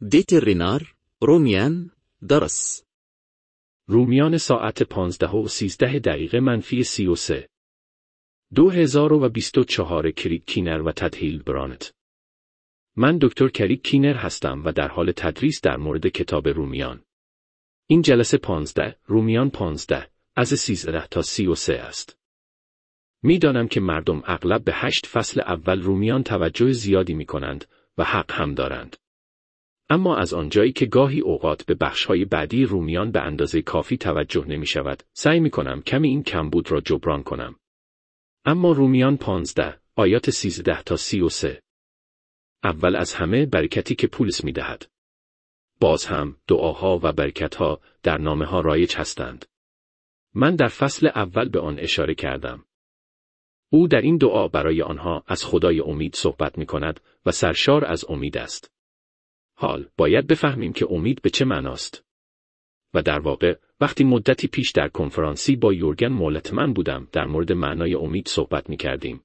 دیترینار، رومیان، درس. رومیان ساعت 15:13 منفی 33. 2024 کریگ کینر و تد هیلدبرانت. من دکتر کریگ کینر هستم و در حال تدریس در مورد کتاب رومیان. این جلسه 15، رومیان 15، از 13 تا 33 است. می‌دانم که مردم اغلب به 8 فصل اول رومیان توجه زیادی می‌کنند و حق هم دارند. اما از آنجایی که گاهی اوقات به بخش‌های بعدی رومیان به اندازه کافی توجه نمی‌شود، سعی می‌کنم کمی این کمبود را جبران کنم. اما رومیان 15، آیات 13 تا 33. اول از همه برکتی که پولس می‌دهد. باز هم دعاها و برکت‌ها در نامه‌ها رایج هستند. من در فصل اول به آن اشاره کردم. او در این دعا برای آنها از خدای امید صحبت می‌کند و سرشار از امید است. حال باید بفهمیم که امید به چه معناست. و در واقع وقتی مدتی پیش در کنفرانسی با یورگن مولتمن بودم در مورد معنای امید صحبت می‌کردیم.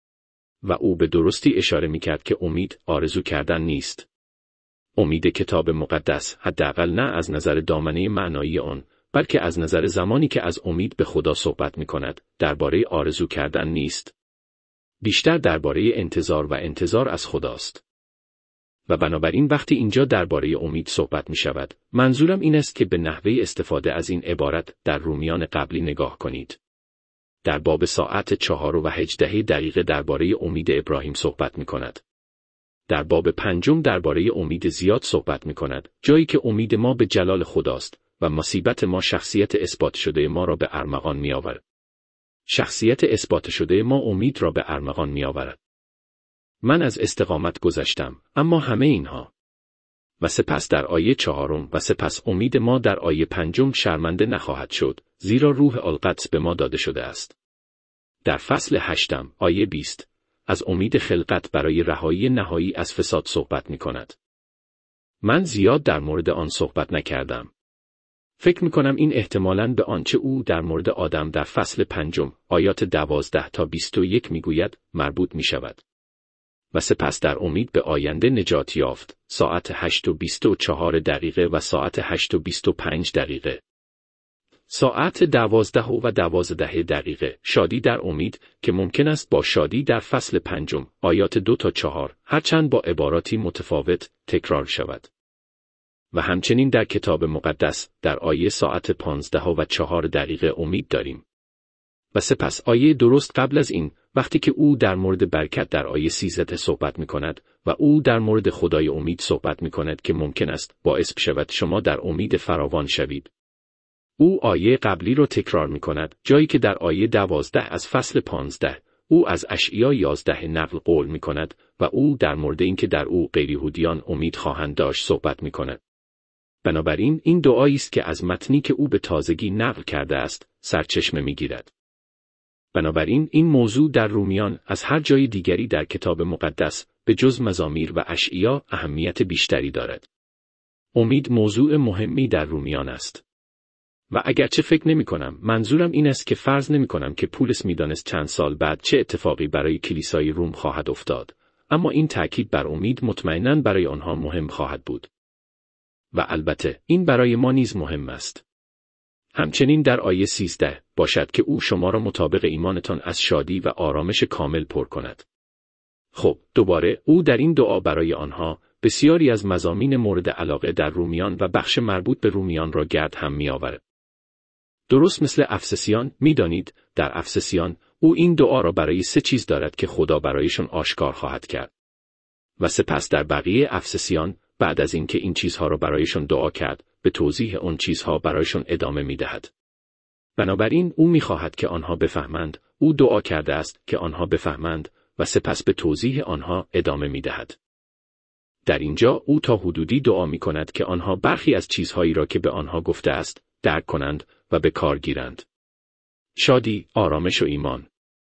و او به درستی اشاره می‌کرد که امید آرزو کردن نیست. امید کتاب مقدس حداقل نه از نظر دامنه معنایی آن، بلکه از نظر زمانی که از امید به خدا صحبت می‌کند، درباره آرزو کردن نیست. بیشتر درباره انتظار و انتظار از خداست. و بنابراین وقتی اینجا درباره امید صحبت می‌شود، منظورم این است که به نحوه استفاده از این عبارت در رومیان قبلی نگاه کنید. در باب ساعت 4:18 درباره امید ابراهیم صحبت می‌کند. در باب 5 درباره امید زیاد صحبت می‌کند، جایی که امید ما به جلال خداست و مصیبت ما شخصیت اثبات شده ما را به ارمغان می‌آورد. شخصیت اثبات شده ما امید را به ارمغان می‌آورد. من از استقامت گذشتم، اما همه اینها. و سپس در آیه 4 و سپس امید ما در آیه 5 شرمنده نخواهد شد، زیرا روح القدس به ما داده شده است. در فصل 8 آیه 20 از امید خلقت برای رهایی نهایی از فساد صحبت می‌کند. من زیاد در مورد آن صحبت نکردم. فکر می‌کنم این احتمالاً به آنچه او در مورد آدم در فصل 5 آیات 12 تا 21 می‌گوید مربوط می‌شود. و سپس در امید به آینده نجات یافت، ساعت 8:24 و ساعت 8:25. ساعت 12 و 12 شادی در امید که ممکن است با شادی در فصل 5 آیات 2 تا 4 هرچند با عباراتی متفاوت تکرار شود. و همچنین در کتاب مقدس در آیه ساعت 15:04 امید داریم. و سپس آیه درست قبل از این وقتی که او در مورد برکت در آیه 13 صحبت می‌کند و او در مورد خدای امید صحبت می‌کند که ممکن است باعث شود شما در امید فراوان شوید. او آیه قبلی را تکرار می‌کند، جایی که در آیه 12 از فصل 15 او از اشعیا 11 نقل قول می‌کند و او در مورد اینکه در او غیریهودیان امید خواهند داشت صحبت می‌کند. بنابراین این دعایی است که از متنی که او به تازگی نقل کرده است سرچشمه می‌گیرد. بنابراین این موضوع در رومیان از هر جای دیگری در کتاب مقدس به جز مزامیر و اشعیا اهمیت بیشتری دارد. امید موضوع مهمی در رومیان است. و اگرچه فکر نمی‌کنم، منظورم این است که فرض نمی‌کنم که پولس می‌دانست چند سال بعد چه اتفاقی برای کلیسای روم خواهد افتاد، اما این تأکید بر امید مطمئناً برای آنها مهم خواهد بود. و البته این برای ما نیز مهم است. همچنین در آیه 13 باشد که او شما را مطابق ایمانتان از شادی و آرامش کامل پر کند. خب، دوباره او در این دعا برای آنها بسیاری از مضامین مورد علاقه در رومیان و بخش مربوط به رومیان را گرد هم می‌آورد. درست مثل افسسیان، می‌دانید در افسسیان او این دعا را برای 3 چیز دارد که خدا برایشان آشکار خواهد کرد. و سپس در بقیه افسسیان بعد از اینکه این چیزها را برایشان دعا کرد، به توضیح آن چیزها برایشان ادامه می‌دهد. بنابراین او می‌خواهد که آنها بفهمند، او دعا کرده است که آنها بفهمند و سپس به توضیح آنها ادامه می‌دهد. در اینجا او تا حدودی دعا می‌کند که آنها برخی از چیزهایی را که به آنها گفته است درک کنند و به کار گیرند. شادی، آرامش و ایمان.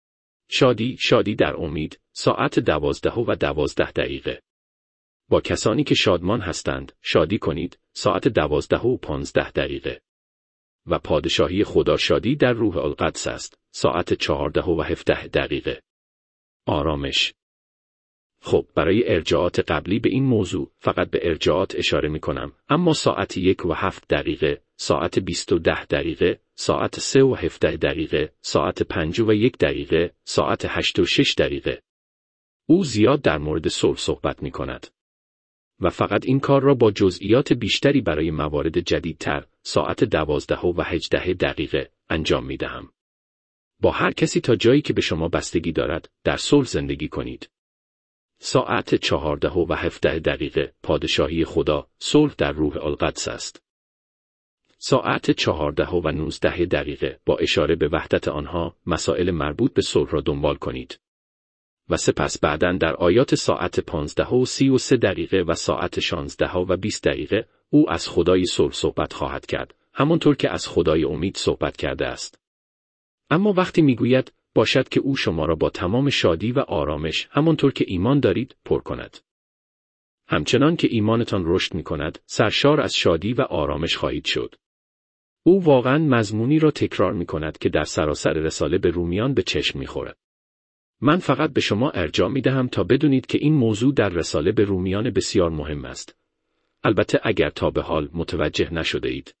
شادی در امید، ساعت 12 و 12. با کسانی که شادمان هستند، شادی کنید، ساعت 12 و 15. و پادشاهی خدا شادی در روح القدس است، ساعت 14 و 17. آرامش. خب برای ارجاعات قبلی به این موضوع فقط به ارجاعات اشاره می کنم، اما ساعت 1 و 7 دقیقه، ساعت 20 و 10 دقیقه، ساعت 3 و 17 دقیقه، ساعت 5 و 1 دقیقه، ساعت 8 و 6 دقیقه. او زیاد در مورد صلح صحبت می کند. و فقط این کار را با جزئیات بیشتری برای موارد جدیدتر، ساعت 12 و 18 دقیقه، انجام می دهم. با هر کسی تا جایی که به شما بستگی دارد، در صلح زندگی کنید. ساعت 14 و 17 دقیقه، پادشاهی خدا، صلح در روح القدس است. ساعت 14 و 19 دقیقه، با اشاره به وحدت آنها، مسائل مربوط به صلح را دنبال کنید. و سپس بعداً در آیات ساعت 15 و 33 دقیقه و ساعت 16 و 20 دقیقه، او از خدای صلح صحبت خواهد کرد، همانطور که از خدای امید صحبت کرده است. اما وقتی میگوید باشد که او شما را با تمام شادی و آرامش، همانطور که ایمان دارید، پر کند. همچنان که ایمانتان رشد می کند، سرشار از شادی و آرامش خواهید شد. او واقعاً مضمونی را تکرار می کند که در سراسر رساله به رومیان به چشم می خورد. من فقط به شما ارجاع می دهم تا بدونید که این موضوع در رساله به رومیان بسیار مهم است. البته اگر تا به حال متوجه نشده اید.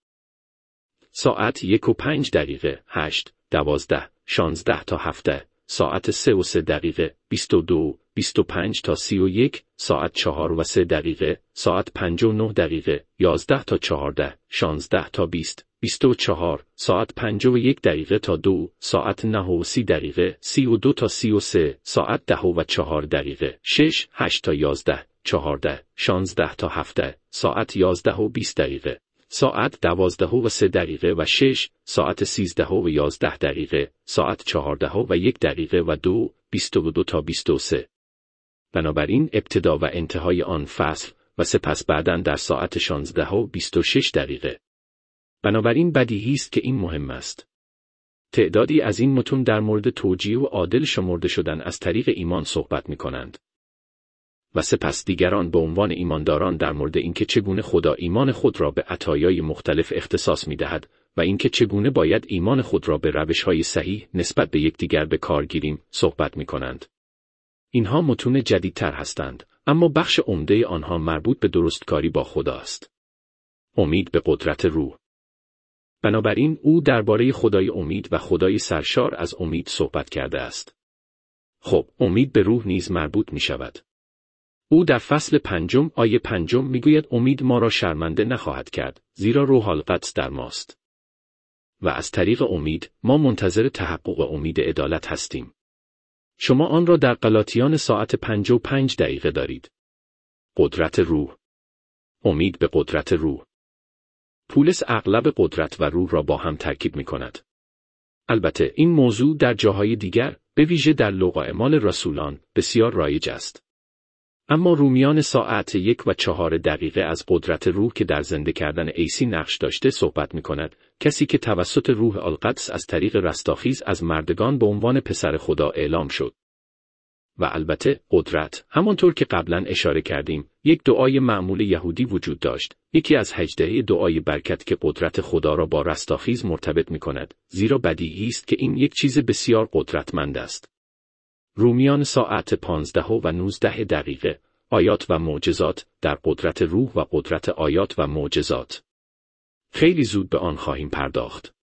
ساعت 1 و 5 دقیقه، 8، 12، 16 تا 17، ساعت 3 و 3 دقیقه، 22، 25 تا 31، ساعت 4 و 3 دقیقه، ساعت 5 و 9 دقیقه، 11 تا 14، 16 تا 20، 24، ساعت 5 و 1 دقیقه تا 2، ساعت 9 و 30 دقیقه، 32 تا 33، ساعت 10 و 4 دقیقه، 6، 8 تا 11، 14، 16 تا 17، ساعت 11 و 20 دقیقه، ساعت 12 و 3 دقیقه و 6، ساعت 13 و 11 دقیقه، ساعت 14 و 1 دقیقه و 2، 22 تا 23. بنابراین ابتدا و انتهای آن فصل و سپس بعداً در ساعت 16 و 26 دقیقه. بنابراین بدیهی است که این مهم است. تعدادی از این متون در مورد توجیه و عادل شمرده شدن از طریق ایمان صحبت می کنند. و سپس دیگران به عنوان ایمانداران در مورد اینکه چگونه خدا ایمان خود را به عطایای مختلف اختصاص می دهد و اینکه چگونه باید ایمان خود را به روش‌های صحیح نسبت به یکدیگر به کار گیریم صحبت می کنند. اینها متون جدیدتر هستند، اما بخش عمده آنها مربوط به درستکاری با خدا است. امید به قدرت روح. بنابراین او درباره خدای امید و خدای سرشار از امید صحبت کرده است. خب، امید به روح نیز مربوط می شود. او در فصل 5 آیه 5 میگوید امید ما را شرمنده نخواهد کرد، زیرا روح القدس در ماست. و از طریق امید ما منتظر تحقق امید عدالت هستیم. شما آن را در غلاطیان ساعت 5 دقیقه دارید. قدرت روح. امید به قدرت روح. پولس اغلب قدرت و روح را با هم ترکیب می کند. البته این موضوع در جاهای دیگر، به ویژه در لوقا رسولان، بسیار رایج است. اما رومیان ساعت 1 و 4 دقیقه از قدرت روح که در زنده کردن عیسی نقش داشته صحبت می کند، کسی که توسط روح القدس از طریق رستاخیز از مردگان به عنوان پسر خدا اعلام شد. و البته قدرت، همانطور که قبلا اشاره کردیم، یک دعای معمول یهودی وجود داشت، یکی از 18 دعای برکت که قدرت خدا را با رستاخیز مرتبط می کند، زیرا بدیهی است که این یک چیز بسیار قدرتمند است. رومیان ساعت 15 و 19 دقیقه، آیات و معجزات در قدرت روح و قدرت آیات و معجزات. خیلی زود به آن خواهیم پرداخت.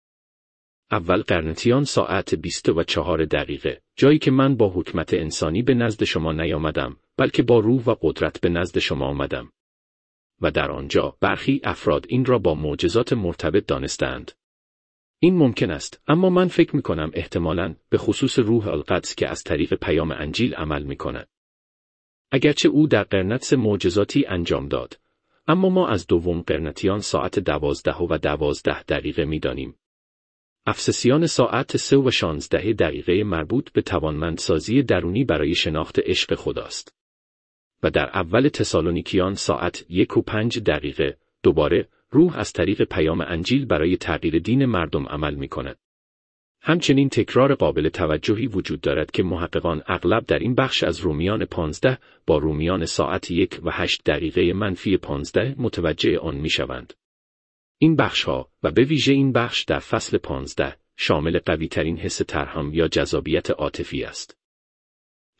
اول قرنتیان ساعت 24 دقیقه، جایی که من با حکمت انسانی به نزد شما نیامدم، بلکه با روح و قدرت به نزد شما آمدم. و در آنجا برخی افراد این را با معجزات مرتبط دانستند. این ممکن است، اما من فکر می کنم احتمالاً به خصوص روح القدس که از طریق پیام انجیل عمل می کند. اگرچه او در قرنت 3 معجزاتی انجام داد، اما ما از دوم قرنتیان ساعت 12 و 12 دقیقه می دانیم. افسسیان ساعت 3 و 16 دقیقه مربوط به توانمندسازی درونی برای شناخت عشق خداست. و در اول تسالونیکیان ساعت 1 و 5 دقیقه، دوباره روح از طریق پیام انجیل برای تغییر دین مردم عمل می کند. همچنین تکرار قابل توجهی وجود دارد که محققان اغلب در این بخش از رومیان 15 با رومیان ساعت 1 و 8 دقیقه منفی 15 متوجه آن می شوند. این بخش‌ها و به ویژه این بخش در فصل 15 شامل قوی‌ترین حس ترحم یا جذابیت عاطفی است.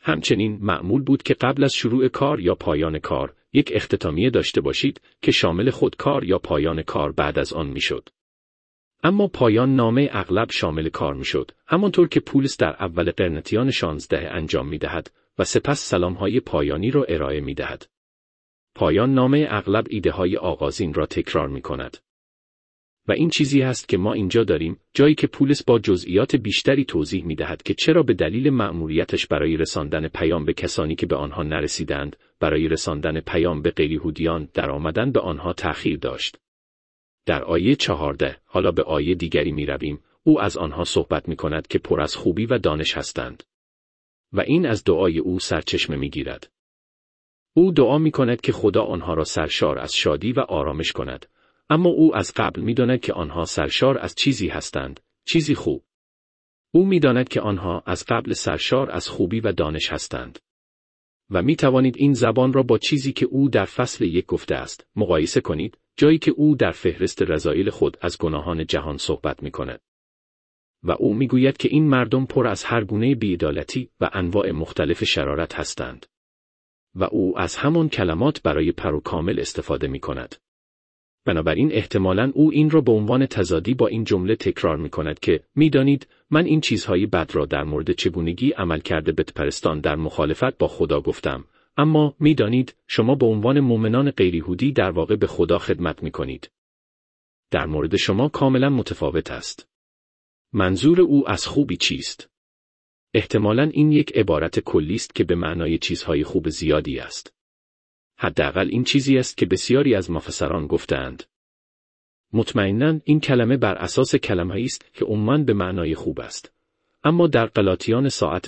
همچنین معمول بود که قبل از شروع کار یا پایان کار یک اختتامیه داشته باشید که شامل خود کار یا پایان کار بعد از آن میشد. اما پایان نامه اغلب شامل کار میشد، همانطور که پولس در اول قرنتیان 16 انجام میدهد و سپس سلامهای پایانی را ارائه میدهد. پایان نامه اغلب ایده های آغازین را تکرار میکند. و این چیزی است که ما اینجا داریم، جایی که پولس با جزئیات بیشتری توضیح می‌دهد که چرا به دلیل مأموریتش برای رساندن پیام به کسانی که به آنها نرسیدند، برای رساندن پیام به غیریهودیان در آمدن به آنها تأخیر داشت. در آیه 14، حالا به آیه دیگری می‌رویم، او از آنها صحبت می‌کند که پر از خوبی و دانش هستند. و این از دعای او سرچشمه می‌گیرد. او دعا می‌کند که خدا آنها را سرشار از شادی و آرامش کند. اما او از قبل می‌داند که آنها سرشار از چیزی هستند، چیزی خوب. او می‌داند که آنها از قبل سرشار از خوبی و دانش هستند. و می‌توانید این زبان را با چیزی که او در فصل 1 گفته است، مقایسه کنید، جایی که او در فهرست رذایل خود از گناهان جهان صحبت می‌کند. و او می‌گوید که این مردم پر از هر گونه بی‌عدالتی و انواع مختلف شرارت هستند. و او از همان کلمات برای پر و کامل استفاده می‌کند. بنابراین احتمالاً او این را به عنوان تضادی با این جمله تکرار می‌کند که می‌دانید من این چیزهای بد را در مورد چگونگی عملکرد بتپرستان در مخالفت با خدا گفتم، اما می‌دانید شما به عنوان مؤمنان غیریهودی در واقع به خدا خدمت می‌کنید. در مورد شما کاملاً متفاوت است. منظور او از خوبی چیست؟ احتمالاً این یک عبارت کلی است که به معنای چیزهای خوب زیادی است. حداقل این چیزی است که بسیاری از مفسران گفتند. مطمئناً این کلمه بر اساس کلمه‌ای است که عموماً به معنای خوب است. اما در غلاطیان ساعت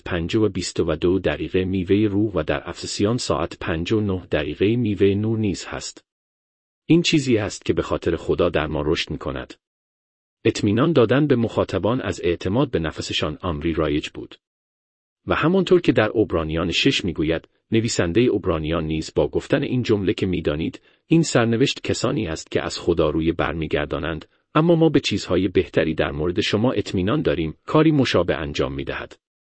5:22 میوه روح و در افسسیان ساعت 5:09 میوه نور نیز هست. این چیزی است که به خاطر خدا در ما رشد می‌کند. اطمینان دادن به مخاطبان از اعتماد به نفسشان امری رایج بود. و همانطور که در عبرانیان 6 میگوید، نویسنده عبرانیان نیز با گفتن این جمله که میدانید، این سرنوشت کسانی است که از خدا روی برمیگردانند، اما ما به چیزهای بهتری در مورد شما اطمینان داریم، کاری مشابه انجام میدهد.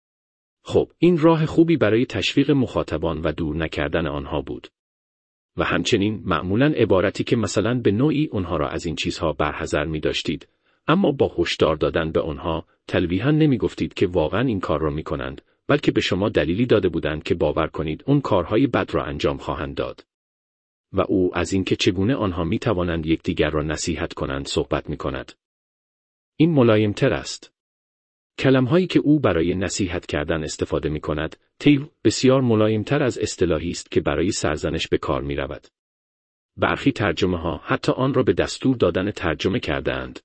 خب، این راه خوبی برای تشویق مخاطبان و دور نکردن آنها بود. و همچنین معمولاً عبارتی که مثلا به نوعی آنها را از این چیزها برحذر می‌داشتید، اما با هشدار دادن به آنها تلویحاً نمی‌گفتید که واقعاً این کار را می‌کنند، بلکه به شما دلیلی داده بودند که باور کنید اون کارهای بد را انجام خواهند داد. و او از اینکه چگونه آنها می‌توانند یکدیگر را نصیحت کنند صحبت می‌کند. این ملایم‌تر است. کلمه‌هایی که او برای نصیحت کردن استفاده می‌کند، بسیار ملایم‌تر از اصطلاحی است که برای سرزنش به کار می‌رود. برخی ترجمه‌ها حتی آن را به دستور دادن ترجمه کرده‌اند.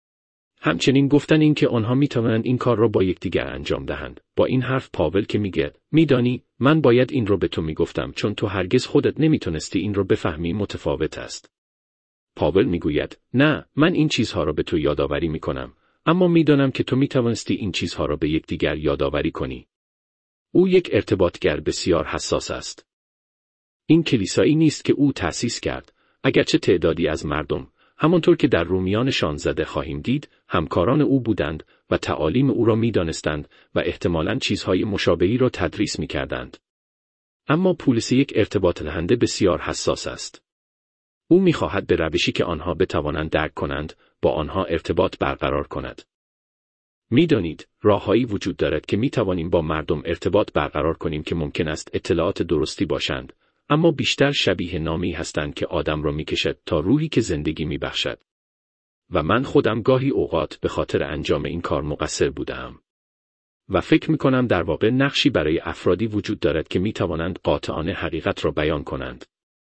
همچنین گفتن این که آنها می‌توانند این کار را با یکدیگر انجام دهند. با این حرف پاول که میگه، میدانی من باید این را به تو میگفتم چون تو هرگز خودت نمیتونستی این را بفهمی متفاوت است. پاول میگوید، نه، من این چیزها را به تو یادآوری میکنم، اما میدانم که تو میتوانستی این چیزها را به یکدیگر یادآوری کنی. او یک ارتباطگر بسیار حساس است. این کلیسایی نیست که او تأسیس کرد، اگرچه تعدادی از مردم، همانطور که در رومیان 16 خواهیم دید، همکاران او بودند و تعالیم او را می‌دانستند و احتمالاً چیزهای مشابهی را تدریس می‌کردند. اما پولس یک ارتباط دهنده بسیار حساس است. او می‌خواهد به روشی که آنها بتوانند درک کنند، با آنها ارتباط برقرار کند. می‌دانید، راههایی وجود دارد که می‌توانیم با مردم ارتباط برقرار کنیم که ممکن است اطلاعات درستی باشند، اما بیشتر شبیه نامی هستند که آدم را می‌کشد تا روحی که زندگی می‌بخشد. و من خودم گاهی اوقات به خاطر انجام این کار مقصر بودم. و فکر می‌کنم در واقع نقشی برای افرادی وجود دارد که می‌توانند قاطعانه حقیقت را بیان کنند.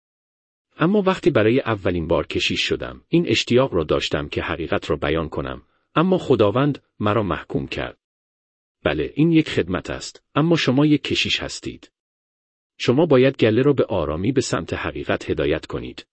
اما وقتی برای اولین بار کشیش شدم، این اشتیاق را داشتم که حقیقت را بیان کنم، اما خداوند مرا محکوم کرد. بله، این یک خدمت است، اما شما یک کشیش هستید. شما باید گله را به آرامی به سمت حقیقت هدایت کنید.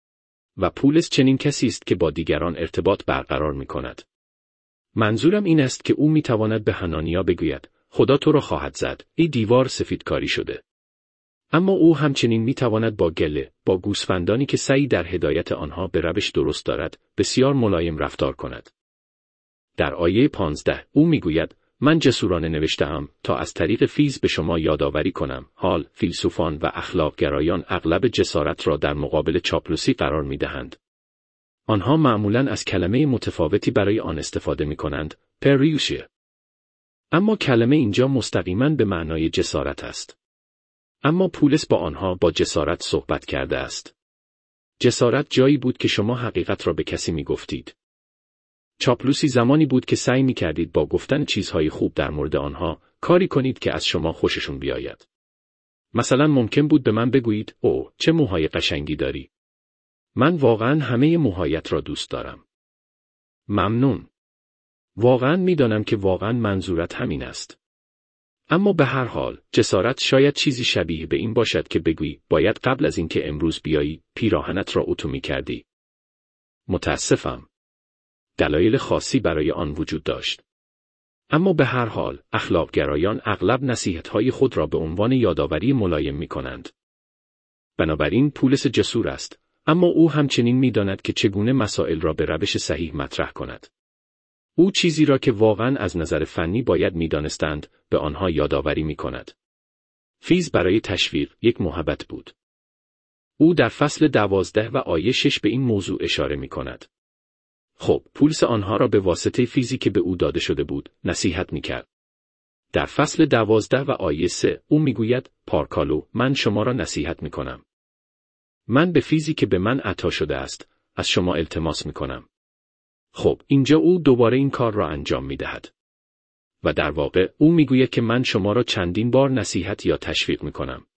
و پولس چنین کسی است که با دیگران ارتباط برقرار می‌کند. منظورم این است که او می‌تواند به حنانیا بگوید، خدا تو را خواهد زد، ای دیوار سفیدکاری شده. اما او همچنین می‌تواند با گله، با گوسفندانی که سعی در هدایت آنها به روش درست دارد، بسیار ملایم رفتار کند. در آیه 15 او می‌گوید، من جسورانه نوشته‌ام تا از طریق فیز به شما یادآوری کنم. حال فیلسوفان و اخلاق‌گرایان اغلب جسارت را در مقابل چاپلوسی قرار می‌دهند. آنها معمولاً از کلمه متفاوتی برای آن استفاده می‌کنند، پریوشیه. اما کلمه اینجا مستقیماً به معنای جسارت است. اما پولس با آنها با جسارت صحبت کرده است. جسارت جایی بود که شما حقیقت را به کسی می‌گفتید. چاپلوسی زمانی بود که سعی می‌کردید با گفتن چیزهای خوب در مورد آنها کاری کنید که از شما خوششون بیاید. مثلا ممکن بود به من بگویید: اوه، چه موهای قشنگی داری. من واقعاً همه موهایت را دوست دارم. ممنون. واقعاً می‌دانم که واقعاً منظورت همین است. اما به هر حال، جسارت شاید چیزی شبیه به این باشد که بگویی: باید قبل از اینکه امروز بیایی، پیراهنت را اتو می‌کردی. متاسفم. دلایل خاصی برای آن وجود داشت. اما به هر حال، اخلاق‌گرایان اغلب نصیحت‌های خود را به عنوان یادآوری ملایم می‌کنند. بنابراین پولس جسور است، اما او همچنین می‌داند که چگونه مسائل را به روش صحیح مطرح کند. او چیزی را که واقعاً از نظر فنی باید می‌دانستند، به آنها یادآوری می‌کند. فیز برای تشویق یک محبت بود. او در فصل 12 و آیه 6 به این موضوع اشاره می‌کند. خب، پولس آنها را به واسطه فیزی که به او داده شده بود، نصیحت می‌کرد. در فصل 12 و آیه 3 او می‌گوید: پارکالو، من شما را نصیحت می‌کنم. من به فیزی که به من عطا شده است، از شما التماس می‌کنم. خب، اینجا او دوباره این کار را انجام می‌دهد. و در واقع او می‌گوید که من شما را چندین بار نصیحت یا تشویق می‌کنم.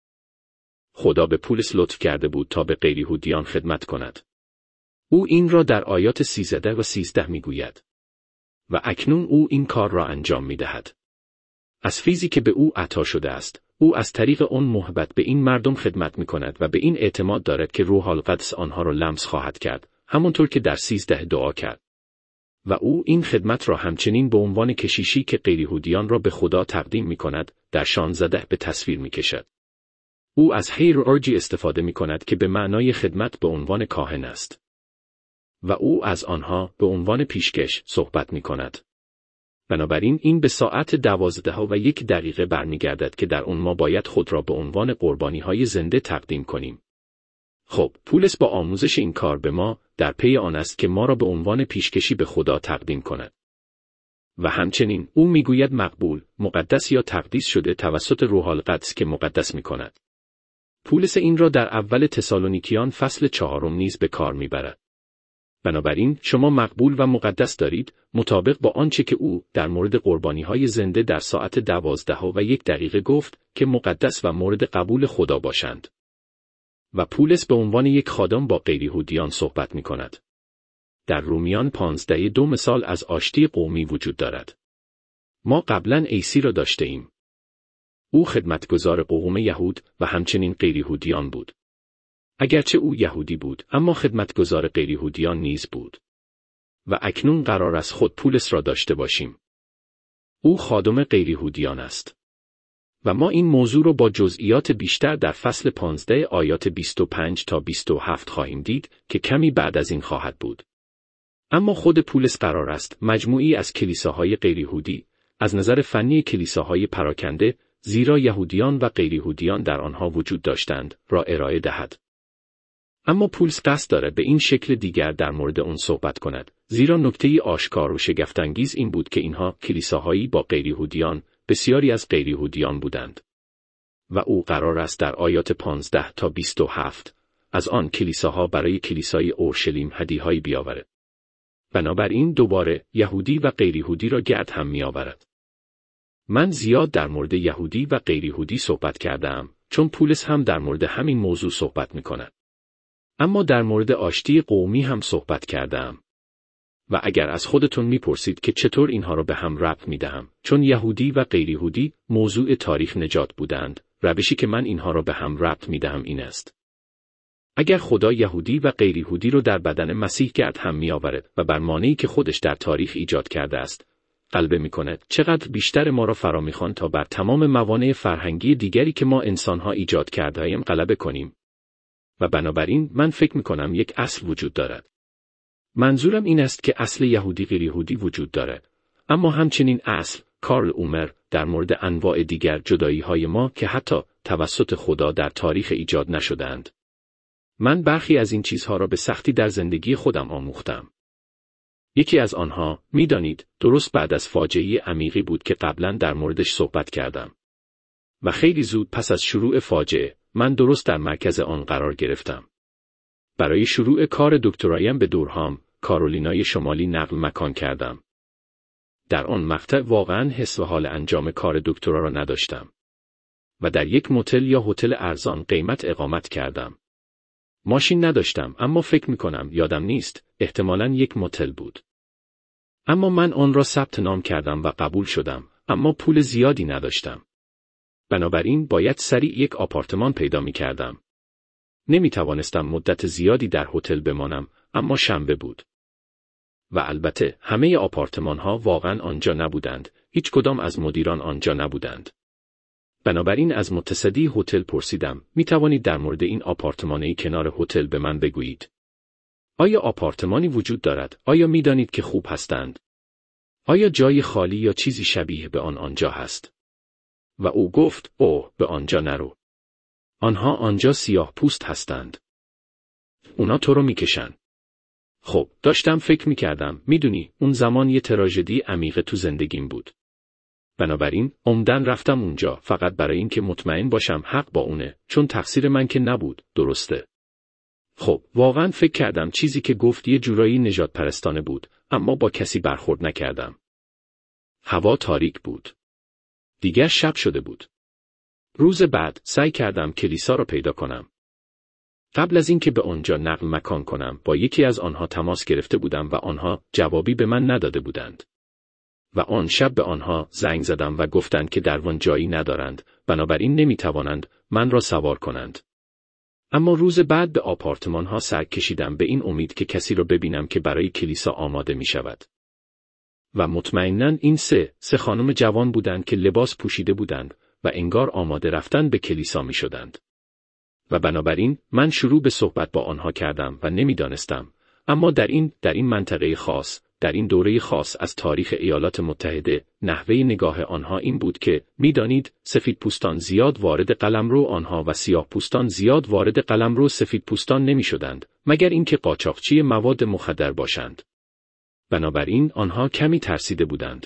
خدا به پولس لطف کرده بود تا به غیریهودیان خدمت کند. او این را در آیات 13 و 13 می‌گوید. و اکنون او این کار را انجام می‌دهد. از فیزی که به او عطا شده است، او از طریق آن محبت به این مردم خدمت می‌کند و به این اعتماد دارد که روح القدس آنها را لمس خواهد کرد، همانطور که در 13 دعا کرد. و او این خدمت را همچنین به عنوان کشیشی که غیریهودیان را به خدا تقدیم می‌کند، در 16 به تصویر می‌کشد. او از هیرارچی استفاده می‌کند که به معنای خدمت به عنوان کاهن است. و او از آنها به عنوان پیشکش صحبت می‌کند. بنابراین این به ساعت 12:01 برمیگردد که در آن ما باید خود را به عنوان قربانی‌های زنده تقدیم کنیم. خب، پولس با آموزش این کار به ما در پی آن است که ما را به عنوان پیشکشی به خدا تقدیم کند. و همچنین او میگوید مقبول، مقدس یا تقدیس شده توسط روح القدس که مقدس می‌کند. پولس این را در اول تسالونیکیان فصل 4 نیز به کار میبرد. بنابراین شما مقبول و مقدس دارید، مطابق با آنچه که او در مورد قربانی‌های زنده در ساعت 12:01 گفت که مقدس و مورد قبول خدا باشند. و پولس به عنوان یک خادم با غیریهودیان صحبت می‌کند. در رومیان 15:2 مثال از آشتی قومی وجود دارد. ما قبلاً عیسی را داشته ایم. او خدمتگزار قوم یهود و همچنین غیریهودیان بود. اگرچه او یهودی بود، اما خدمتگزار غیریهودیان نیز بود. و اکنون قرار است خود پولس را داشته باشیم. او خادم غیریهودیان است. و ما این موضوع را با جزئیات بیشتر در فصل 15 آیات 25 تا 27 خواهیم دید که کمی بعد از این خواهد بود. اما خود پولس قرار است مجموعی از کلیساهای غیریهودی، از نظر فنی کلیساهای پراکنده، زیرا یهودیان و غیریهودیان در آنها وجود داشتند، را ارائه دهد. اما پولس قصد دارد به این شکل دیگر در مورد آن صحبت کند، زیرا نکته آشکار و شگفت‌انگیز این بود که اینها کلیساهایی با غیریهودیان، بسیاری از غیریهودیان بودند. و او قرار است در آیات 15 تا 27 از آن کلیساها برای کلیسای اورشلیم هدیه‌هایی بیاورد. بنابراین دوباره یهودی و غیریهودی را گرد هم می‌آورد. من زیاد در مورد یهودی و غیریهودی صحبت کردم، چون پولس هم در مورد همین موضوع صحبت می‌کند. اما در مورد آشتی قومی هم صحبت کردم. و اگر از خودتون میپرسید که چطور اینها را به هم ربط میدهم، چون یهودی و غیریهودی موضوع تاریخ نجات بودند، روشی که من اینها را به هم ربط میدهم این است. اگر خدا یهودی و غیریهودی را در بدن مسیح گرد هم میآورد و بر مانعی که خودش در تاریخ ایجاد کرده است، غلبه میکند، چقدر بیشتر ما را فرا میخواند تا بر تمام موانع فرهنگی دیگری که ما انسانها ایجاد کرده‌ایم غلبه کنیم. و بنابراین من فکر میکنم یک اصل وجود دارد. منظورم این است که اصل یهودی غیریهودی وجود دارد، اما همچنین اصل کارل اومر در مورد انواع دیگر جدایی‌های ما که حتی توسط خدا در تاریخ ایجاد نشده‌اند. من برخی از این چیزها را به سختی در زندگی خودم آموختم. یکی از آنها، می‌دانید، درست بعد از فاجعه عمیقی بود که قبلاً در موردش صحبت کردم. و خیلی زود پس از شروع فاجعه، من درست در مرکز آن قرار گرفتم. برای شروع کار دکترایم به دورهام، کارولینای شمالی نقل مکان کردم. در آن مقطع واقعاً حس و حال انجام کار دکترا را نداشتم. و در یک موتل یا هتل ارزان قیمت اقامت کردم. ماشین نداشتم، اما فکر می‌کنم یادم نیست، احتمالاً یک موتل بود. اما من آن را ثبت نام کردم و قبول شدم، اما پول زیادی نداشتم. بنابراین باید سریع یک آپارتمان پیدا می‌کردم. نمی‌توانستم مدت زیادی در هتل بمانم، اما شنبه بود. و البته همه آپارتمان‌ها واقعاً آنجا نبودند، هیچ کدام از مدیران آنجا نبودند. بنابراین از متصدی هتل پرسیدم، می‌توانید در مورد این آپارتمانی کنار هتل به من بگویید؟ آیا آپارتمانی وجود دارد؟ آیا می‌دانید که خوب هستند؟ آیا جای خالی یا چیزی شبیه به آن آنجا هست؟ و او گفت، اوه، به آنجا نرو. آنها آنجا سیاه پوست هستند. اونا تو رو میکشن. خب، داشتم فکر میکردم، میدونی، اون زمان یه تراژدی عمیق تو زندگیم بود. بنابراین، عمدن رفتم اونجا فقط برای اینکه مطمئن باشم حق با اونه، چون تقصیر من که نبود، درسته. خب، واقعا فکر کردم چیزی که گفت یه جورایی نژاد پرستانه بود، اما با کسی برخورد نکردم. هوا تاریک بود. دیگر شب شده بود. روز بعد سعی کردم کلیسا را پیدا کنم. قبل از اینکه به آنجا نقل مکان کنم با یکی از آنها تماس گرفته بودم و آنها جوابی به من نداده بودند. و آن شب به آنها زنگ زدم و گفتند که در وان جایی ندارند، بنابراین نمیتوانند من را سوار کنند. اما روز بعد به آپارتمان ها سر کشیدم به این امید که کسی را ببینم که برای کلیسا آماده می شود. و مطمئناً این سه خانم جوان بودند که لباس پوشیده بودند و انگار آماده رفتن به کلیسا می شدند. و بنابراین من شروع به صحبت با آنها کردم و نمیدانستم، اما در این منطقه خاص، در این دوره خاص از تاریخ ایالات متحده، نحوه نگاه آنها این بود که میدانید سفیدپوستان زیاد وارد قلمرو آنها و سیاه‌پوستان زیاد وارد قلمرو سفیدپوستان نمی شدند، مگر اینکه قاچاقچی مواد مخدر باشند. بنابراین آنها کمی ترسیده بودند.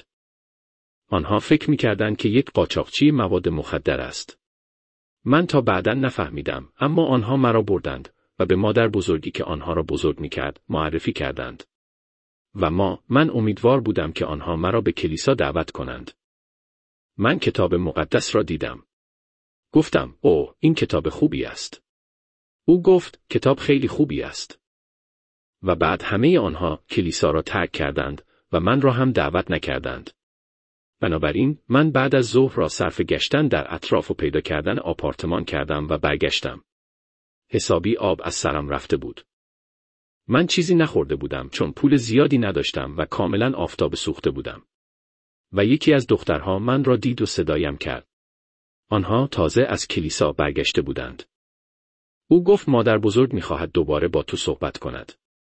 آنها فکر می‌کردند که یک قاچاقچی مواد مخدر است. من تا بعداً نفهمیدم، اما آنها مرا بردند و به مادر بزرگی که آنها را بزرگ می‌کرد معرفی کردند. و من امیدوار بودم که آنها مرا به کلیسا دعوت کنند. من کتاب مقدس را دیدم. گفتم، اوه، این کتاب خوبی است. او گفت، کتاب خیلی خوبی است. و بعد همه آنها کلیسا را ترک کردند و من را هم دعوت نکردند. بنابراین من بعد از ظهر را صرف گشتن در اطراف و پیدا کردن آپارتمان کردم و برگشتم. حسابی آب از سرم رفته بود. من چیزی نخورده بودم چون پول زیادی نداشتم و کاملا آفتاب سوخته بودم. و یکی از دخترها من را دید و صدایم کرد. آنها تازه از کلیسا برگشته بودند. او گفت مادر بزرگ می‌خواهد دوباره با تو صحبت کند.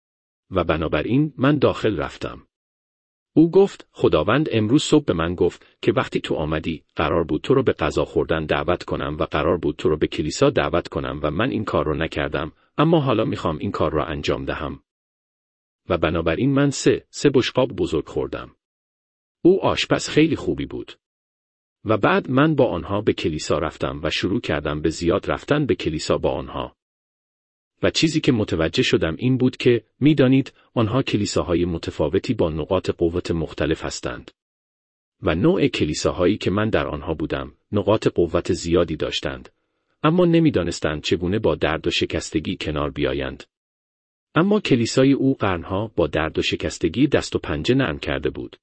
و بنابراین من داخل رفتم. او گفت خداوند امروز صبح به من گفت که وقتی تو آمدی قرار بود تو رو به غذا خوردن دعوت کنم و قرار بود تو رو به کلیسا دعوت کنم و من این کار رو نکردم، اما حالا میخوام این کار را انجام دهم. و بنابراین من سه بشقاب بزرگ خوردم. او آشپز خیلی خوبی بود. و بعد من با آنها به کلیسا رفتم و شروع کردم به زیاد رفتن به کلیسا با آنها. و چیزی که متوجه شدم این بود که میدانید آنها کلیساهای متفاوتی با نقاط قوت مختلف هستند. و نوع کلیساهایی که من در آنها بودم نقاط قوت زیادی داشتند، اما نمیدانستند چگونه با درد و شکستگی کنار بیایند. اما کلیسای او قرنها با درد و شکستگی دست و پنجه نرم کرده بود.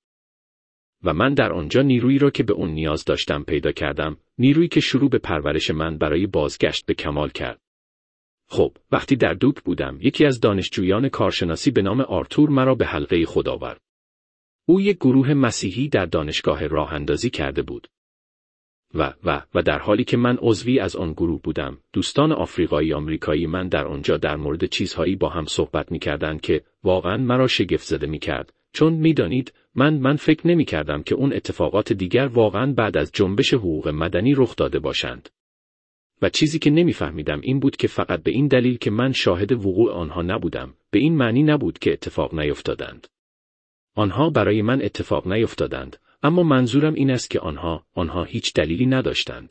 و من در آنجا نیرویی را که به اون نیاز داشتم پیدا کردم، نیرویی که شروع به پرورش من برای بازگشت به کمال کرد. خب، وقتی در دوک بودم، یکی از دانشجویان کارشناسی به نام آرتور مرا به حلقه خود آورد. او یک گروه مسیحی در دانشگاه راه اندازی کرده بود. و در حالی که من عضوی از آن گروه بودم، دوستان آفریقایی آمریکایی من در آنجا در مورد چیزهایی با هم صحبت می‌کردند که واقعاً مرا شگفت زده می‌کرد، چون می‌دانید من فکر نمی‌کردم که اون اتفاقات دیگر واقعاً بعد از جنبش حقوق مدنی رخ داده باشند. و چیزی که نمی‌فهمیدم این بود که فقط به این دلیل که من شاهد وقوع آنها نبودم، به این معنی نبود که اتفاق نیفتادند. آنها برای من اتفاق نیفتادند، اما منظورم این است که آنها هیچ دلیلی نداشتند.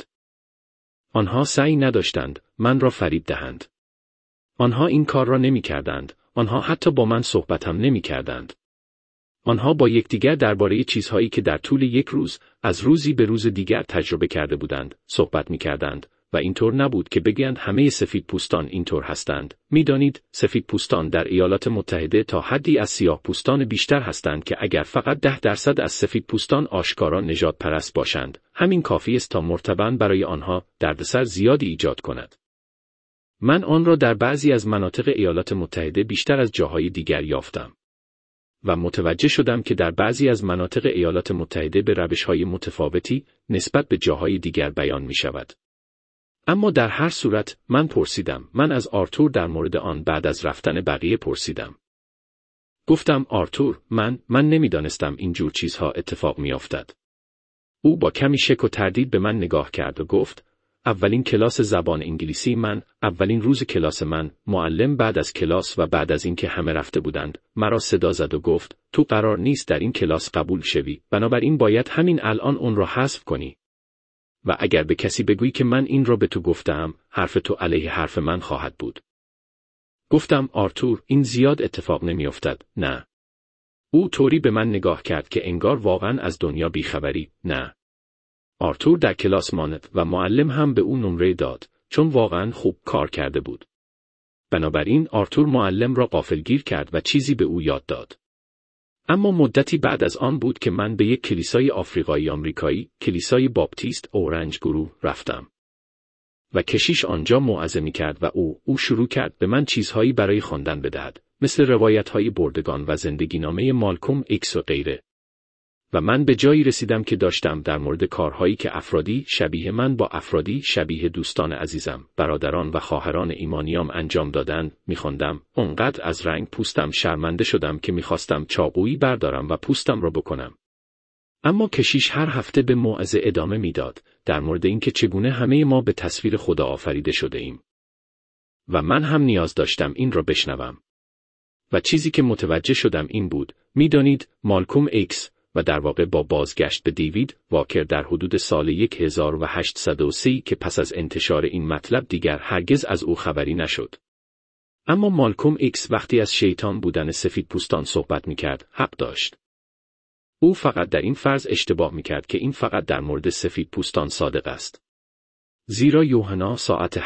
آنها سعی نداشتند من را فریب دهند. آنها این کار را نمی‌کردند، آنها حتی با من صحبت هم نمی‌کردند. آنها با یکدیگر درباره چیزهایی که در طول یک روز، از روزی به روز دیگر تجربه کرده بودند، صحبت می‌کردند. و اینطور نبود که بگویند همه سفیدپوستان اینطور هستند. می‌دانید، سفیدپوستان در ایالات متحده تا حدی از سیاه‌پوستان بیشتر هستند که اگر فقط 10% از سفیدپوستان آشکارا نژادپرست باشند، همین کافی است تا مرتباً برای آنها دردسر زیادی ایجاد کند. من آن را در بعضی از مناطق ایالات متحده بیشتر از جاهای دیگر یافتم. و متوجه شدم که در بعضی از مناطق ایالات متحده به روش‌های متفاوتی نسبت به جاهای دیگر بیان می‌شود. اما در هر صورت من از آرتور در مورد آن بعد از رفتن بقیه پرسیدم. گفتم آرتور، من نمیدانستم این جور چیزها اتفاق میافتد. او با کمی شک و تردید به من نگاه کرد و گفت، اولین کلاس زبان انگلیسی اولین روز کلاس معلم بعد از کلاس و بعد از اینکه همه رفته بودند، مرا صدا زد و گفت، تو قرار نیست در این کلاس قبول شوی، بنابراین باید همین الان اون را حذف کنی. و اگر به کسی بگویی که من این را به تو گفتم، حرف تو علیه حرف من خواهد بود. گفتم آرتور، این زیاد اتفاق نمیافتد، نه. او طوری به من نگاه کرد که انگار واقعا از دنیا بیخبری، نه. آرتور در کلاس ماند و معلم هم به او نمره داد، چون واقعا خوب کار کرده بود. بنابراین آرتور معلم را غافلگیر کرد و چیزی به او یاد داد. اما مدتی بعد از آن بود که من به یک کلیسای آفریقایی آمریکایی، کلیسای باپتیست اورنج گروه رفتم. و کشیش آنجا موعظه می‌کرد و او شروع کرد به من چیزهایی برای خواندن بدهد، مثل روایت‌های بردگان و زندگینامه مالکوم ایکس و غیره. و من به جایی رسیدم که داشتم در مورد کارهایی که افرادی شبیه من با افرادی شبیه دوستان عزیزم، برادران و خواهران ایمانیام انجام دادند، می‌خواندم. اونقدر از رنگ پوستم شرمنده شدم که می‌خواستم چاقویی بردارم و پوستم را بکنم. اما کشیش هر هفته به موعظه ادامه میداد در مورد اینکه چگونه همه ما به تصویر خدا آفریده شده ایم. و من هم نیاز داشتم این را بشنوم. و چیزی که متوجه شدم این بود، می‌دانید، مالکوم ایکس و در واقع با بازگشت به دیوید واکر در حدود سال 1830 که پس از انتشار این مطلب دیگر هرگز از او خبری نشد. اما مالکوم ایکس وقتی از شیطان بودن سفیدپوستان صحبت می‌کرد، حق داشت. او فقط در این فرض اشتباه می‌کرد که این فقط در مورد سفیدپوستان صادق است. زیرا یوحنا ساعت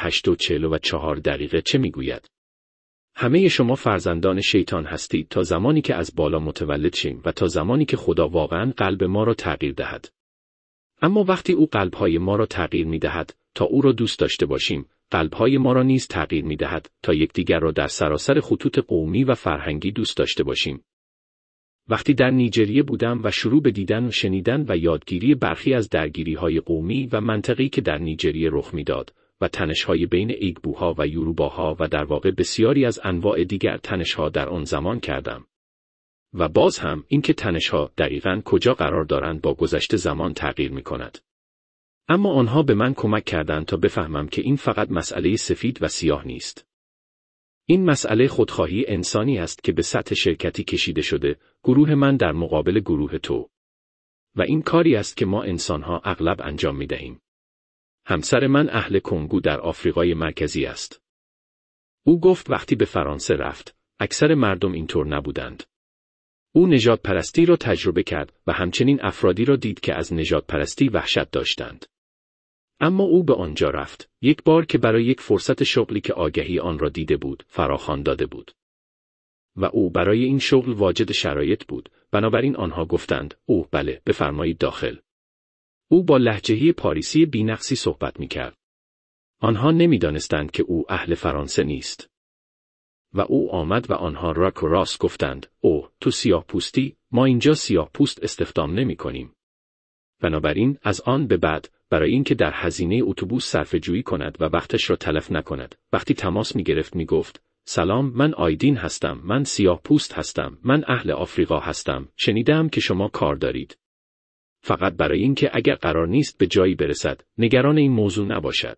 8:44 چه می‌گوید؟ همه شما فرزندان شیطان هستید تا زمانی که از بالا متولد شیم و تا زمانی که خدا واقعاً قلب ما را تغییر دهد. اما وقتی او قلب‌های ما را تغییر می‌دهد تا او را دوست داشته باشیم، قلب‌های ما را نیز تغییر می‌دهد تا یکدیگر را در سراسر خطوط قومی و فرهنگی دوست داشته باشیم. وقتی در نیجریه بودم و شروع به دیدن و شنیدن و یادگیری برخی از درگیری‌های قومی و منطقی که در نیجریه رخ می‌داد و تنش‌های بین ایگبوها و یوروباها و در واقع بسیاری از انواع دیگر تنش‌ها در آن زمان کردم. و باز هم اینکه تنش‌ها دقیقاً کجا قرار دارند با گذشت زمان تغییر می‌کند. اما آنها به من کمک کردند تا بفهمم که این فقط مسئله سفید و سیاه نیست. این مسئله خودخواهی انسانی است که به سطح شرکتی کشیده شده، گروه من در مقابل گروه تو. و این کاری است که ما انسان‌ها اغلب انجام می‌دهیم. همسر من اهل کنگو در آفریقای مرکزی است. او گفت وقتی به فرانسه رفت، اکثر مردم اینطور نبودند. او نژادپرستی را تجربه کرد و همچنین افرادی را دید که از نژادپرستی وحشت داشتند. اما او به آنجا رفت، یک بار که برای یک فرصت شغلی که آگهی آن را دیده بود، فراخوان داده بود. و او برای این شغل واجد شرایط بود، بنابراین آنها گفتند، اوه بله، بفرمایید داخل. او با لهجه‌ای پاریسی بی‌نقصی صحبت می‌کرد. آنها نمی‌دانستند که او اهل فرانسه نیست. و او آمد و آنها راک و راست گفتند، اوه، تو سیاه پوستی، ما اینجا سیاه پوست استخدام نمی‌کنیم. بنابراین از آن به بعد برای اینکه در هزینه اتوبوس صرفه‌جویی کند و وقتش را تلف نکند. وقتی تماس می‌گرفت می‌گفت: سلام، من آیدین هستم، من سیاه‌پوست هستم، من اهل آفریقا هستم، شنیدم که شما کار دارید. فقط برای اینکه اگر قرار نیست به جایی برسد، نگران این موضوع نباشد.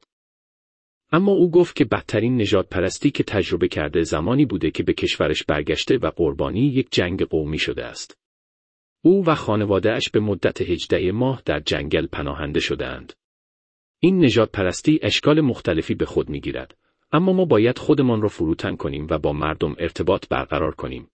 اما او گفت که بدترین نژادپرستی که تجربه کرده زمانی بوده که به کشورش برگشته و قربانی یک جنگ قومی شده است. او و خانواده‌اش به مدت 18 ماه در جنگل پناهنده شده‌اند. این نژادپرستی اشکال مختلفی به خود می‌گیرد، اما ما باید خودمان را فروتن کنیم و با مردم ارتباط برقرار کنیم.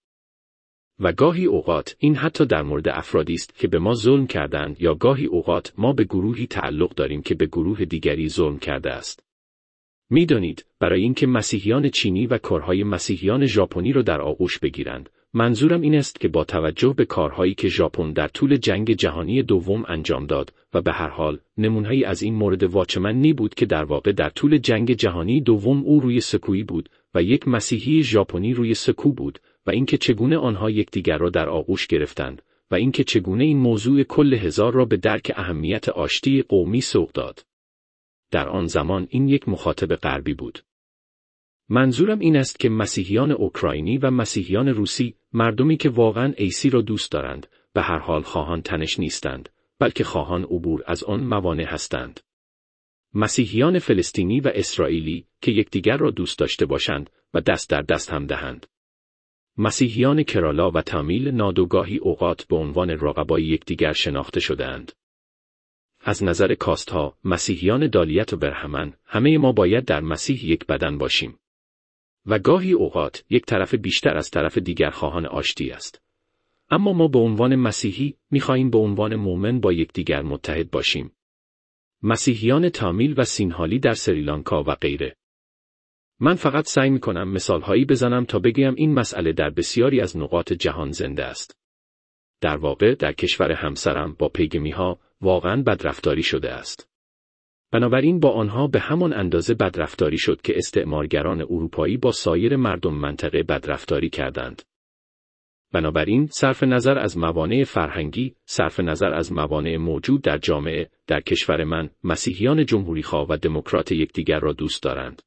و گاهی اوقات این حتی در مورد افرادی است که به ما ظلم کردند، یا گاهی اوقات ما به گروهی تعلق داریم که به گروه دیگری ظلم کرده است. می‌دانید، برای اینکه مسیحیان چینی و کارهای مسیحیان ژاپنی را در آغوش بگیرند، منظورم این است که با توجه به کارهایی که ژاپن در طول جنگ جهانی دوم انجام داد و به هر حال نمونه‌ای از این مورد واچمن بود که در واقع در طول جنگ جهانی دوم او روی سکویی بود و یک مسیحی ژاپنی روی سکو بود، و اینکه چگونه آنها یکدیگر را در آغوش گرفتند و اینکه چگونه این موضوع کل هزار را به درک اهمیت آشتی قومی سوق داد. در آن زمان این یک مخاطب غربی بود. منظورم این است که مسیحیان اوکراینی و مسیحیان روسی، مردمی که واقعاً عیسی را دوست دارند، به هر حال خواهان تنش نیستند، بلکه خواهان عبور از آن موانع هستند. مسیحیان فلسطینی و اسرائیلی که یکدیگر را دوست داشته باشند و دست در دست هم دهند. مسیحیان کرالا و تامیل نادوگاهی اوقات به عنوان رقبای یکدیگر شناخته شده‌اند. از نظر کاست‌ها، مسیحیان دالیت و برهمن، همه ما باید در مسیح یک بدن باشیم. و گاهی اوقات یک طرف بیشتر از طرف دیگر خواهان آشتی است. اما ما به عنوان مسیحی می‌خواهیم به عنوان مؤمن با یکدیگر متحد باشیم. مسیحیان تامیل و سینهالی در سریلانکا و غیره. من فقط سعی می‌کنم مثال‌هایی بزنم تا بگویم این مسئله در بسیاری از نقاط جهان زنده است. در واقع در کشور همسرم با پیگمی‌ها واقعاً بدرفتاری شده است. بنابراین با آنها به همان اندازه بدرفتاری شد که استعمارگران اروپایی با سایر مردم منطقه بدرفتاری کردند. بنابراین صرف نظر از موانع فرهنگی، صرف نظر از موانع موجود در جامعه، در کشور من، مسیحیان جمهوری‌خواه و دموکرات یکدیگر را دوست دارند.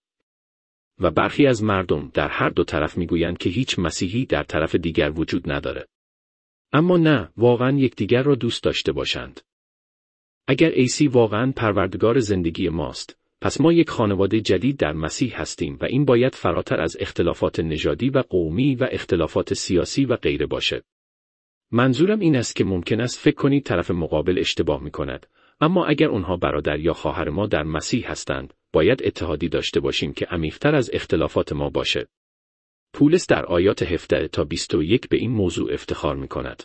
و برخی از مردم در هر دو طرف میگویند که هیچ مسیحی در طرف دیگر وجود نداره. اما نه، واقعاً یکدیگر را دوست داشته باشند. اگر عیسی واقعاً پروردگار زندگی ماست، پس ما یک خانواده جدید در مسیح هستیم و این باید فراتر از اختلافات نژادی و قومی و اختلافات سیاسی و غیره باشد. منظورم این است که ممکن است فکر کنید طرف مقابل اشتباه می‌کند، اما اگر آنها برادر یا خواهر ما در مسیح هستند، باید اتحادی داشته باشیم که عمیق‌تر از اختلافات ما باشد. پولس در آیات 17 تا 21 به این موضوع افتخار می‌کند.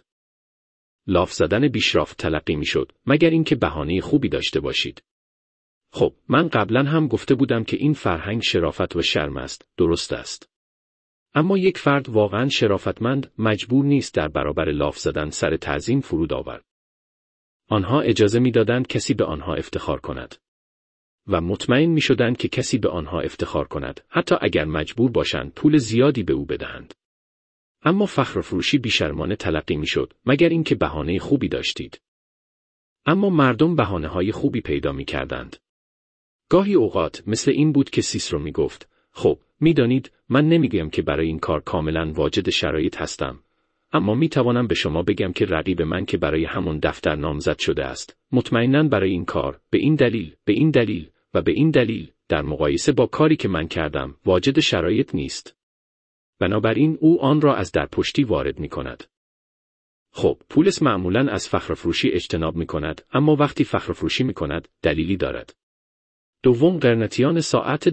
لاف زدن بیشراف تلقی می‌شد، مگر اینکه بهانه خوبی داشته باشید. خب، من قبلا هم گفته بودم که این فرهنگ شرافت و شرم است، درست است. اما یک فرد واقعاً شرافتمند مجبور نیست در برابر لاف زدن سر تعظیم فرود آورد. آنها اجازه می‌دادند کسی به آنها افتخار کند. و مطمئن می‌شدند که کسی به آنها افتخار کند، حتی اگر مجبور باشند پول زیادی به او بدهند. اما فخر فروشی بیشرمانه تلقی می‌شد، مگر اینکه بهانه خوبی داشتید. اما مردم بهانه‌های خوبی پیدا می‌کردند. گاهی اوقات مثل این بود که سیسرو می‌گفت: خب، می‌دانید، من نمی‌گویم که برای این کار کاملاً واجد شرایط هستم، اما می‌توانم به شما بگم که رقیب من که برای همون دفتر نامزد شده است، مطمئناً برای این کار، به این دلیل و به این دلیل، در مقایسه با کاری که من کردم، واجد شرایط نیست. بنابراین او آن را از در پشتی وارد می‌کند. خب، پولس معمولاً از فخر فروشی اجتناب می‌کند، اما وقتی فخر فروشی می‌کند، دلیلی دارد. دوم قرنتیان ساعت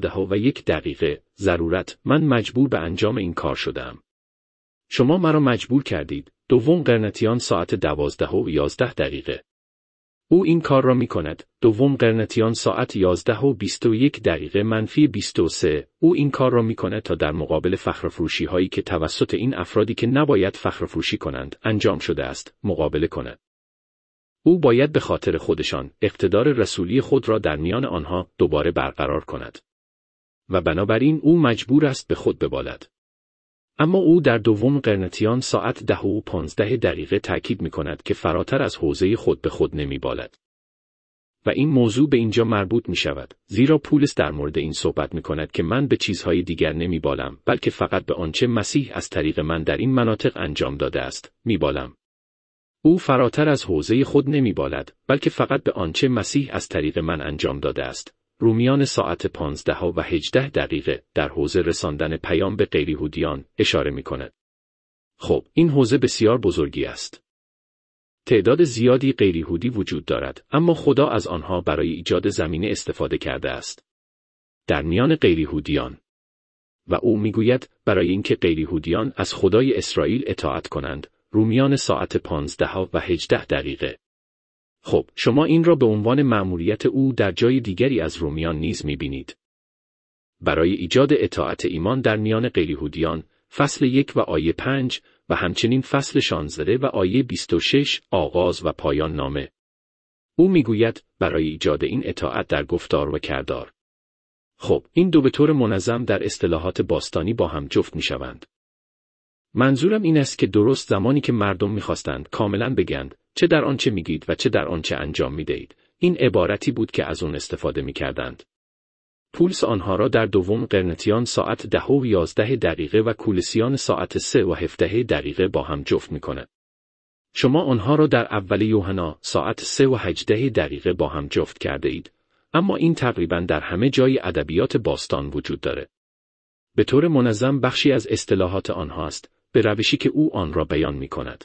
12:01 ضرورت، من مجبور به انجام این کار شدم. شما مرا مجبور کردید. دوم قرنتیان ساعت 12:11 او این کار را می‌کند. دوم قرنتیان ساعت 11:21 او این کار را می‌کند تا در مقابل فخر فروشی هایی که توسط این افرادی که نباید فخر فروشی کنند انجام شده است، مقابله کند. او باید به خاطر خودشان اقتدار رسولی خود را در میان آنها دوباره برقرار کند. و بنابراین او مجبور است به خود ببالد. اما او در دوم قرنتیان ساعت 10:15 تأکید می‌کند که فراتر از حوزه خود به خود نمی‌بالد. و این موضوع به اینجا مربوط می شود، زیرا پولس در مورد این صحبت می کند که من به چیزهای دیگر نمی بالم، بلکه فقط به آنچه مسیح از طریق من در این مناطق انجام داده است، می بالم. او فراتر از حوزه خود نمی بالد، بلکه فقط به آنچه مسیح از طریق من انجام داده است. رومیان ساعت 15 و 18 دقیقه در حوزه رساندن پیام به غیریهودیان اشاره می کند. خب، این حوزه بسیار بزرگی است. تعداد زیادی غیریهودی وجود دارد، اما خدا از آنها برای ایجاد زمینه استفاده کرده است. در میان غیریهودیان. و او میگوید برای اینکه غیریهودیان از خدای اسرائیل اطاعت کنند. رومیان ساعت 15 و 18 دقیقه. خب، شما این را به عنوان مأموریت او در جای دیگری از رومیان نیز می‌بینید. برای ایجاد اطاعت ایمان در میان غیریهودیان، فصل 1 و آیه 5 و همچنین فصل 16 و آیه 26 آغاز و پایان نامه. او میگوید برای ایجاد این اطاعت در گفتار و کردار. خب، این دو به طور منظم در اصطلاحات باستانی با هم جفت میشوند. منظورم این است که درست زمانی که مردم میخواستند کاملا بگند چه در آنچه میگید و چه در آنچه انجام میدهید، این عبارتی بود که از آن استفاده میکردند. پولس آنها را در دوم قرنتیان ساعت 10 و 11 دقیقه و کولسیان ساعت 3 و 17 دقیقه با هم جفت میکند. شما آنها را در اول یوحنا ساعت 3 و 18 دقیقه با هم جفت کرده اید، اما این تقریبا در همه جای ادبیات باستان وجود داره. به طور منظم بخشی از اصطلاحات آنها است، به روشی که او آن را بیان میکند.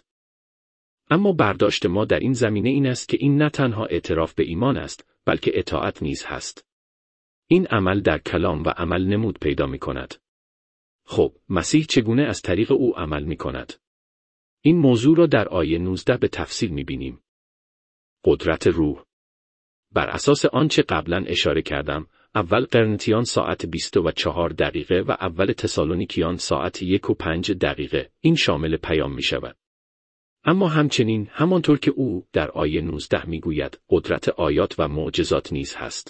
اما برداشت ما در این زمینه این است که این نه تنها اعتراف به ایمان است، بلکه اطاعت نیز هست. این عمل در کلام و عمل نمود پیدا می کند. خب، مسیح چگونه از طریق او عمل می کند؟ این موضوع را در آیه 19 به تفصیل می بینیم. قدرت روح. بر اساس آنچه قبلا اشاره کردم، اول قرنتیان ساعت 24 دقیقه و اول تسالونیکیان ساعت 1 و 5 دقیقه، این شامل پیام می شود. اما همچنین همانطور که او در آیه 19 می گوید، قدرت آیات و معجزات نیز هست.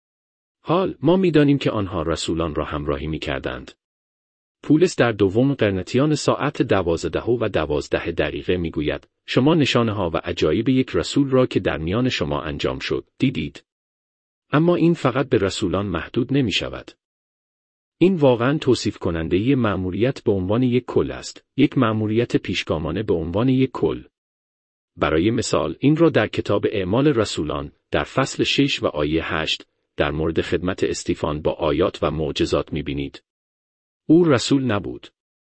حال ما می‌دانیم که آنها رسولان را همراهی می‌کردند. پولس در دوم قرنتیان ساعت 12 و 12 دقیقه می‌گوید، شما نشانه‌ها و عجایب یک رسول را که در میان شما انجام شد، دیدید. اما این فقط به رسولان محدود نمی‌شود. این واقعاً توصیف کننده یک مأموریت به عنوان یک کل است، یک مأموریت پیشگامانه به عنوان یک کل. برای مثال، این را در کتاب اعمال رسولان در فصل 6 و آیه 8 در مورد خدمت استیفان با آیات و معجزات می‌بینید. او رسول نبود.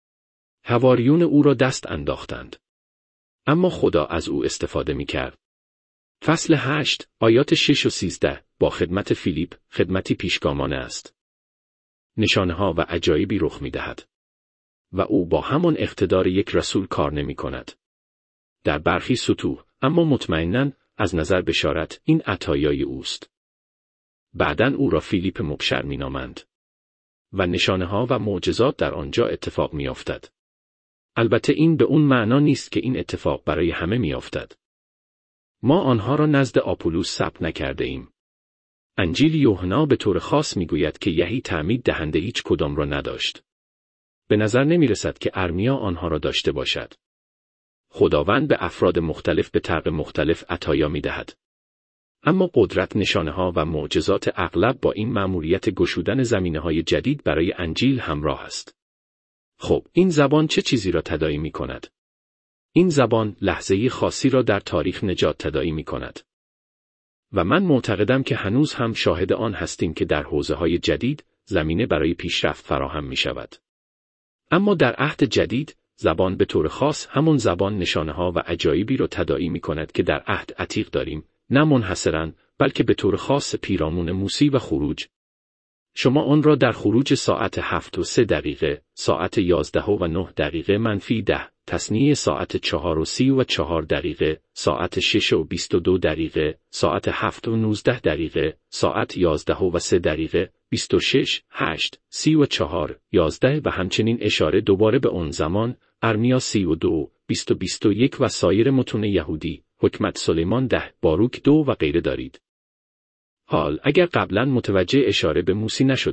حواریون او را دست انداختند. اما خدا از او استفاده می‌کرد. فصل 8 آیات 6 و 13 با خدمت فیلیپ خدمتی پیشگامانه است. نشانه‌ها و عجایبی رخ می‌دهد. و او با همان اقتدار یک رسول کار نمی‌کند. در برخی سطوح، اما مطمئناً از نظر بشارت این عطایای اوست. بعداً او را فیلیپ مبشر می‌نامند. و نشانه‌ها و معجزات در آنجا اتفاق می‌افتد. البته این به اون معنا نیست که این اتفاق برای همه می‌افتد. ما آنها را نزد آپولوس ثبت نکرده ایم. انجیل یوحنا به طور خاص می‌گوید که یحیی تعمید دهنده هیچ کدام را نداشت. به نظر نمی‌رسد که ارمیا آنها را داشته باشد. خداوند به افراد مختلف به طرق مختلف عطایا می‌دهد. اما قدرت نشانه‌ها و معجزات اغلب با این مأموریت گشودن زمینه‌های جدید برای انجیل همراه است. خب، این زبان چه چیزی را تداعی می‌کند؟ این زبان لحظه‌ای خاصی را در تاریخ نجات تداعی می‌کند. و من معتقدم که هنوز هم شاهد آن هستیم که در حوزه‌های جدید زمینه برای پیشرفت فراهم می‌شود. اما در عهد جدید، زبان به طور خاص همون زبان نشانه‌ها و عجایبی را تداعی می‌کند که در عهد عتیق داریم، نه منحصراً، بلکه به طور خاص پیرامون موسی و خروج. شما آن را در خروج ساعت 7 و 3 دقیقه، ساعت 11 و 9 دقیقه -10، تثنیه ساعت 4 و 34 دقیقه، ساعت 6 و 22 دقیقه، ساعت 7 و 19 دقیقه، ساعت 11 و 3 دقیقه، 26، 8، 34، 11 و همچنین اشاره دوباره به اون زمان، ارمیا 32، 20 و 21 و سایر متون یهودی، حکمت سلیمان 10، باروک 2 و غیره دارید. حال اگر قبلا متوجه اشاره به موسی نشده اید،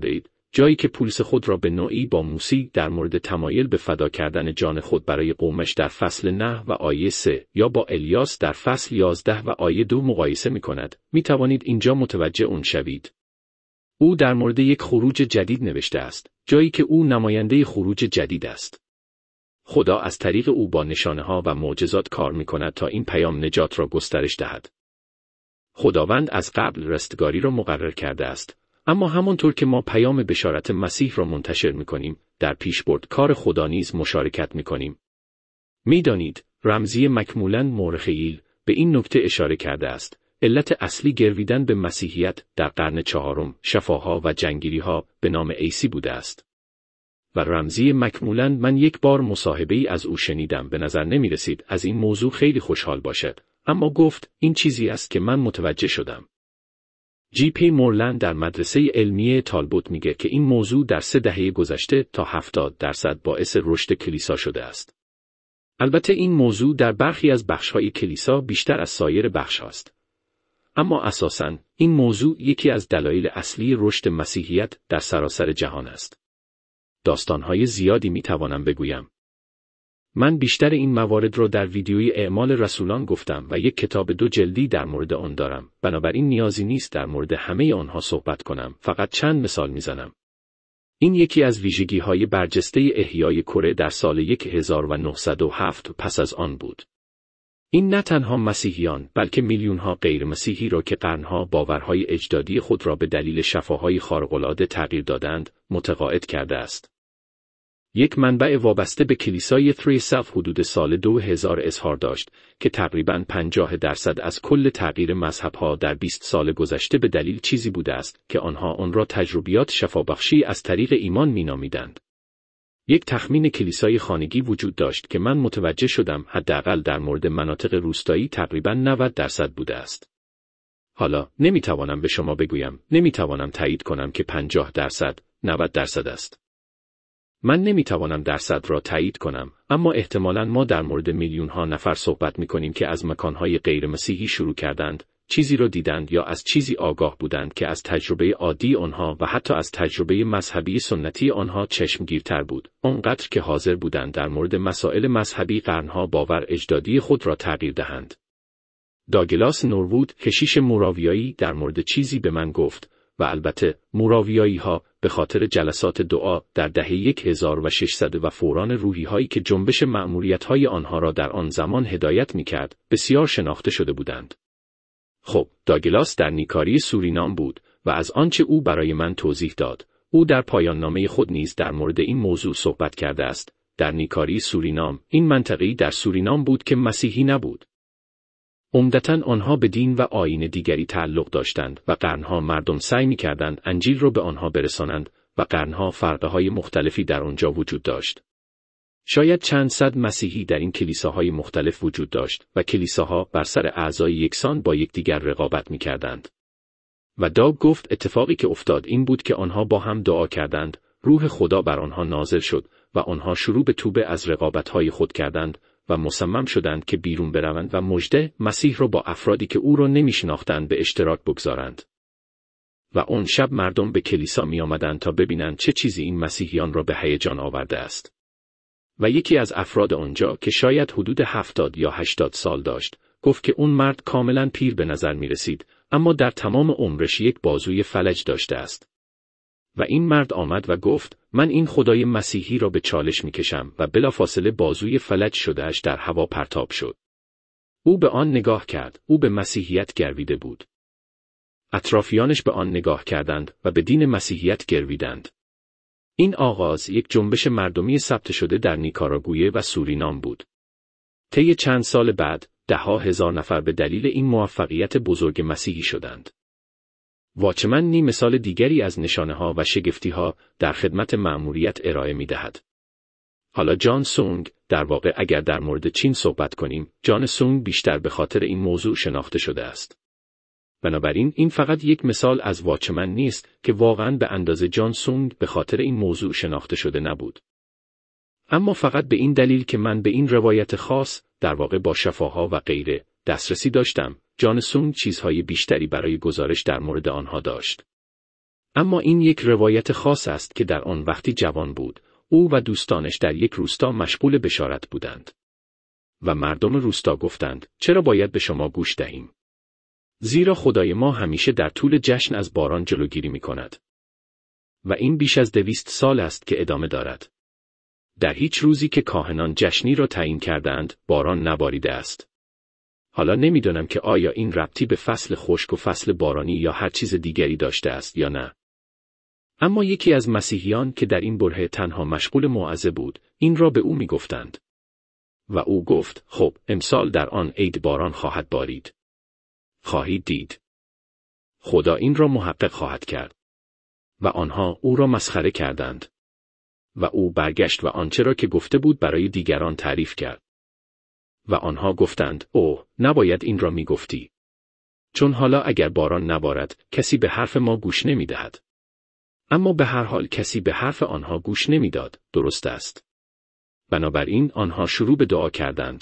جایی که پولس خود را به نوعی با موسی در مورد تمایل به فدا کردن جان خود برای قومش در فصل 9 و آیه 3 یا با الیاس در فصل 11 و آیه 2 مقایسه می کند، می توانید اینجا متوجه اون شوید. او در مورد یک خروج جدید نوشته است، جایی که او نماینده خروج جدید است. خدا از طریق او با نشانه‌ها و معجزات کار می کند تا این پیام نجات را گسترش دهد. خداوند از قبل رستگاری را مقرر کرده است، اما همانطور که ما پیام بشارت مسیح را منتشر می کنیم، در پیشبرد کار خدا نیز مشارکت می کنیم. می دانید، رمزی مکمولاً مورخیل به این نکته اشاره کرده است، علت اصلی گرویدن به مسیحیت در قرن 4 شفاها و جنگیریها به نام عیسی بوده است. و رمزی مکمولاً من یک بار مصاحبه‌ای از او شنیدم، به نظر نمی رسید از این موضوع خیلی خوشحال باشد، اما گفت این چیزی است که من متوجه شدم. جی پی مورلند در مدرسه علمیه تالبوت میگه که این موضوع در 3 دهه گذشته تا 70% باعث رشد کلیسا شده است. البته این موضوع در برخی از بخش‌های کلیسا بیشتر از سایر بخش‌هاست. اما اساساً این موضوع یکی از دلایل اصلی رشد مسیحیت در سراسر جهان است. داستان‌های زیادی میتوانم بگویم. من بیشتر این موارد را در ویدیوی اعمال رسولان گفتم و یک کتاب 2 جلدی در مورد آن دارم، بنابراین نیازی نیست در مورد همه آنها صحبت کنم، فقط چند مثال میزنم. این یکی از ویژگی‌های برجسته احیای کره در سال 1907 پس از آن بود. این نه تنها مسیحیان بلکه میلیون‌ها غیر مسیحی را که قرنها باورهای اجدادی خود را به دلیل شفاهای خارق‌العاده تغییر دادند، متقاعد کرده است. یک منبع وابسته به کلیسای Three Self حدود سال 2000 اظهار داشت که تقریباً 50% از کل تغییر مذهب‌ها در 20 سال گذشته به دلیل چیزی بوده است که آنها آن را تجربیات شفابخشی از طریق ایمان می‌نامیدند. یک تخمین کلیسای خانگی وجود داشت که من متوجه شدم حداقل در مورد مناطق روستایی تقریباً 90% بوده است. حالا نمی‌توانم به شما بگویم، نمی‌توانم تایید کنم که 50%، 90% است. من نمیتوانم درصد را تایید کنم، اما احتمالاً ما در مورد میلیون‌ها نفر صحبت می‌کنیم که از مکان‌های غیر مسیحی شروع کردند، چیزی را دیدند یا از چیزی آگاه بودند که از تجربه عادی آنها و حتی از تجربه مذهبی سنتی آنها چشمگیرتر بود، آنقدر که حاضر بودند در مورد مسائل مذهبی قرنها باور اجدادی خود را تغییر دهند. داگلاس نوروود، کشیش موراویایی، در مورد چیزی به من گفت، و البته موراویایی‌ها به خاطر جلسات دعا در دهه 1600 و فوران روحی‌هایی که جنبش مأموریت‌های آنها را در آن زمان هدایت می‌کرد، بسیار شناخته شده بودند. خب، داگلاس در نیکاری سورینام بود و از آنچه او برای من توضیح داد، او در پایان نامه خود نیز در مورد این موضوع صحبت کرده است. در نیکاری سورینام، این منطقه‌ای در سورینام بود که مسیحی نبود. عمدتاً آنها به دین و آیین دیگری تعلق داشتند و قرنها مردم سعی می‌کردند انجیل را به آنها برسانند و قرنها فرقه‌های مختلفی در آنجا وجود داشت. شاید چند صد مسیحی در این کلیساهای مختلف وجود داشت و کلیساها بر سر اعضای یکسان با یکدیگر رقابت می‌کردند. و داگ گفت اتفاقی که افتاد این بود که آنها با هم دعا کردند، روح خدا بر آنها نازل شد و آنها شروع به توبه از رقابت‌های خود کردند و مصمم شدند که بیرون بروند و مژده مسیح را با افرادی که او را نمی‌شناختند به اشتراک بگذارند. و اون شب مردم به کلیسا می آمدند تا ببینند چه چیزی این مسیحیان را به هیجان آورده است. و یکی از افراد آنجا که شاید حدود 70 یا 80 سال داشت، گفت که اون مرد کاملاً پیر به نظر می رسید، اما در تمام عمرش یک بازوی فلج داشته است. و این مرد آمد و گفت من این خدای مسیحی را به چالش می کشم و بلافاصله بازوی فلج شدهش در هوا پرتاب شد. او به آن نگاه کرد، او به مسیحیت گرویده بود. اطرافیانش به آن نگاه کردند و به دین مسیحیت گرویدند. این آغاز یک جنبش مردمی ثبت شده در نیکاراگوئه و سورینام بود. طی چند سال بعد، 10,000 نفر به دلیل این موفقیت بزرگ مسیحی شدند. واچمن مثال دیگری از نشانه‌ها و شگفتی‌ها در خدمت مأموریت ارائه می‌دهد. حالا جان سونگ، در واقع اگر در مورد چین صحبت کنیم، جان سونگ بیشتر به خاطر این موضوع شناخته شده است. بنابراین این فقط یک مثال از واچمن نیست که واقعاً به اندازه جان سونگ به خاطر این موضوع شناخته شده نبود. اما فقط به این دلیل که من به این روایت خاص، در واقع با شفاها و غیره، دسترسی داشتم، جان سونگ چیزهای بیشتری برای گزارش در مورد آنها داشت. اما این یک روایت خاص است که در آن وقتی جوان بود، او و دوستانش در یک روستا مشغول بشارت بودند. و مردم روستا گفتند: چرا باید به شما گوش دهیم؟ زیرا خدای ما همیشه در طول جشن از باران جلوگیری می کند. و این بیش از 200 سال است که ادامه دارد. در هیچ روزی که کاهنان جشنی را تعیین کردند، باران نباریده است. حالا نمیدانم که آیا این ربطی به فصل خشک و فصل بارانی یا هر چیز دیگری داشته است یا نه. اما یکی از مسیحیان که در این برهه تنها مشغول موعظه بود، این را به او می گفتند. و او گفت: خب، امسال در آن عید باران خواهد بارید. خواهید دید. خدا این را محقق خواهد کرد. و آنها او را مسخره کردند. و او برگشت و آنچه را که گفته بود برای دیگران تعریف کرد. و آنها گفتند: اوه، نباید این را می گفتی. چون حالا اگر باران نبارد، کسی به حرف ما گوش نمی دهد. اما به هر حال کسی به حرف آنها گوش نمی داد، درست است. بنابراین آنها شروع به دعا کردند.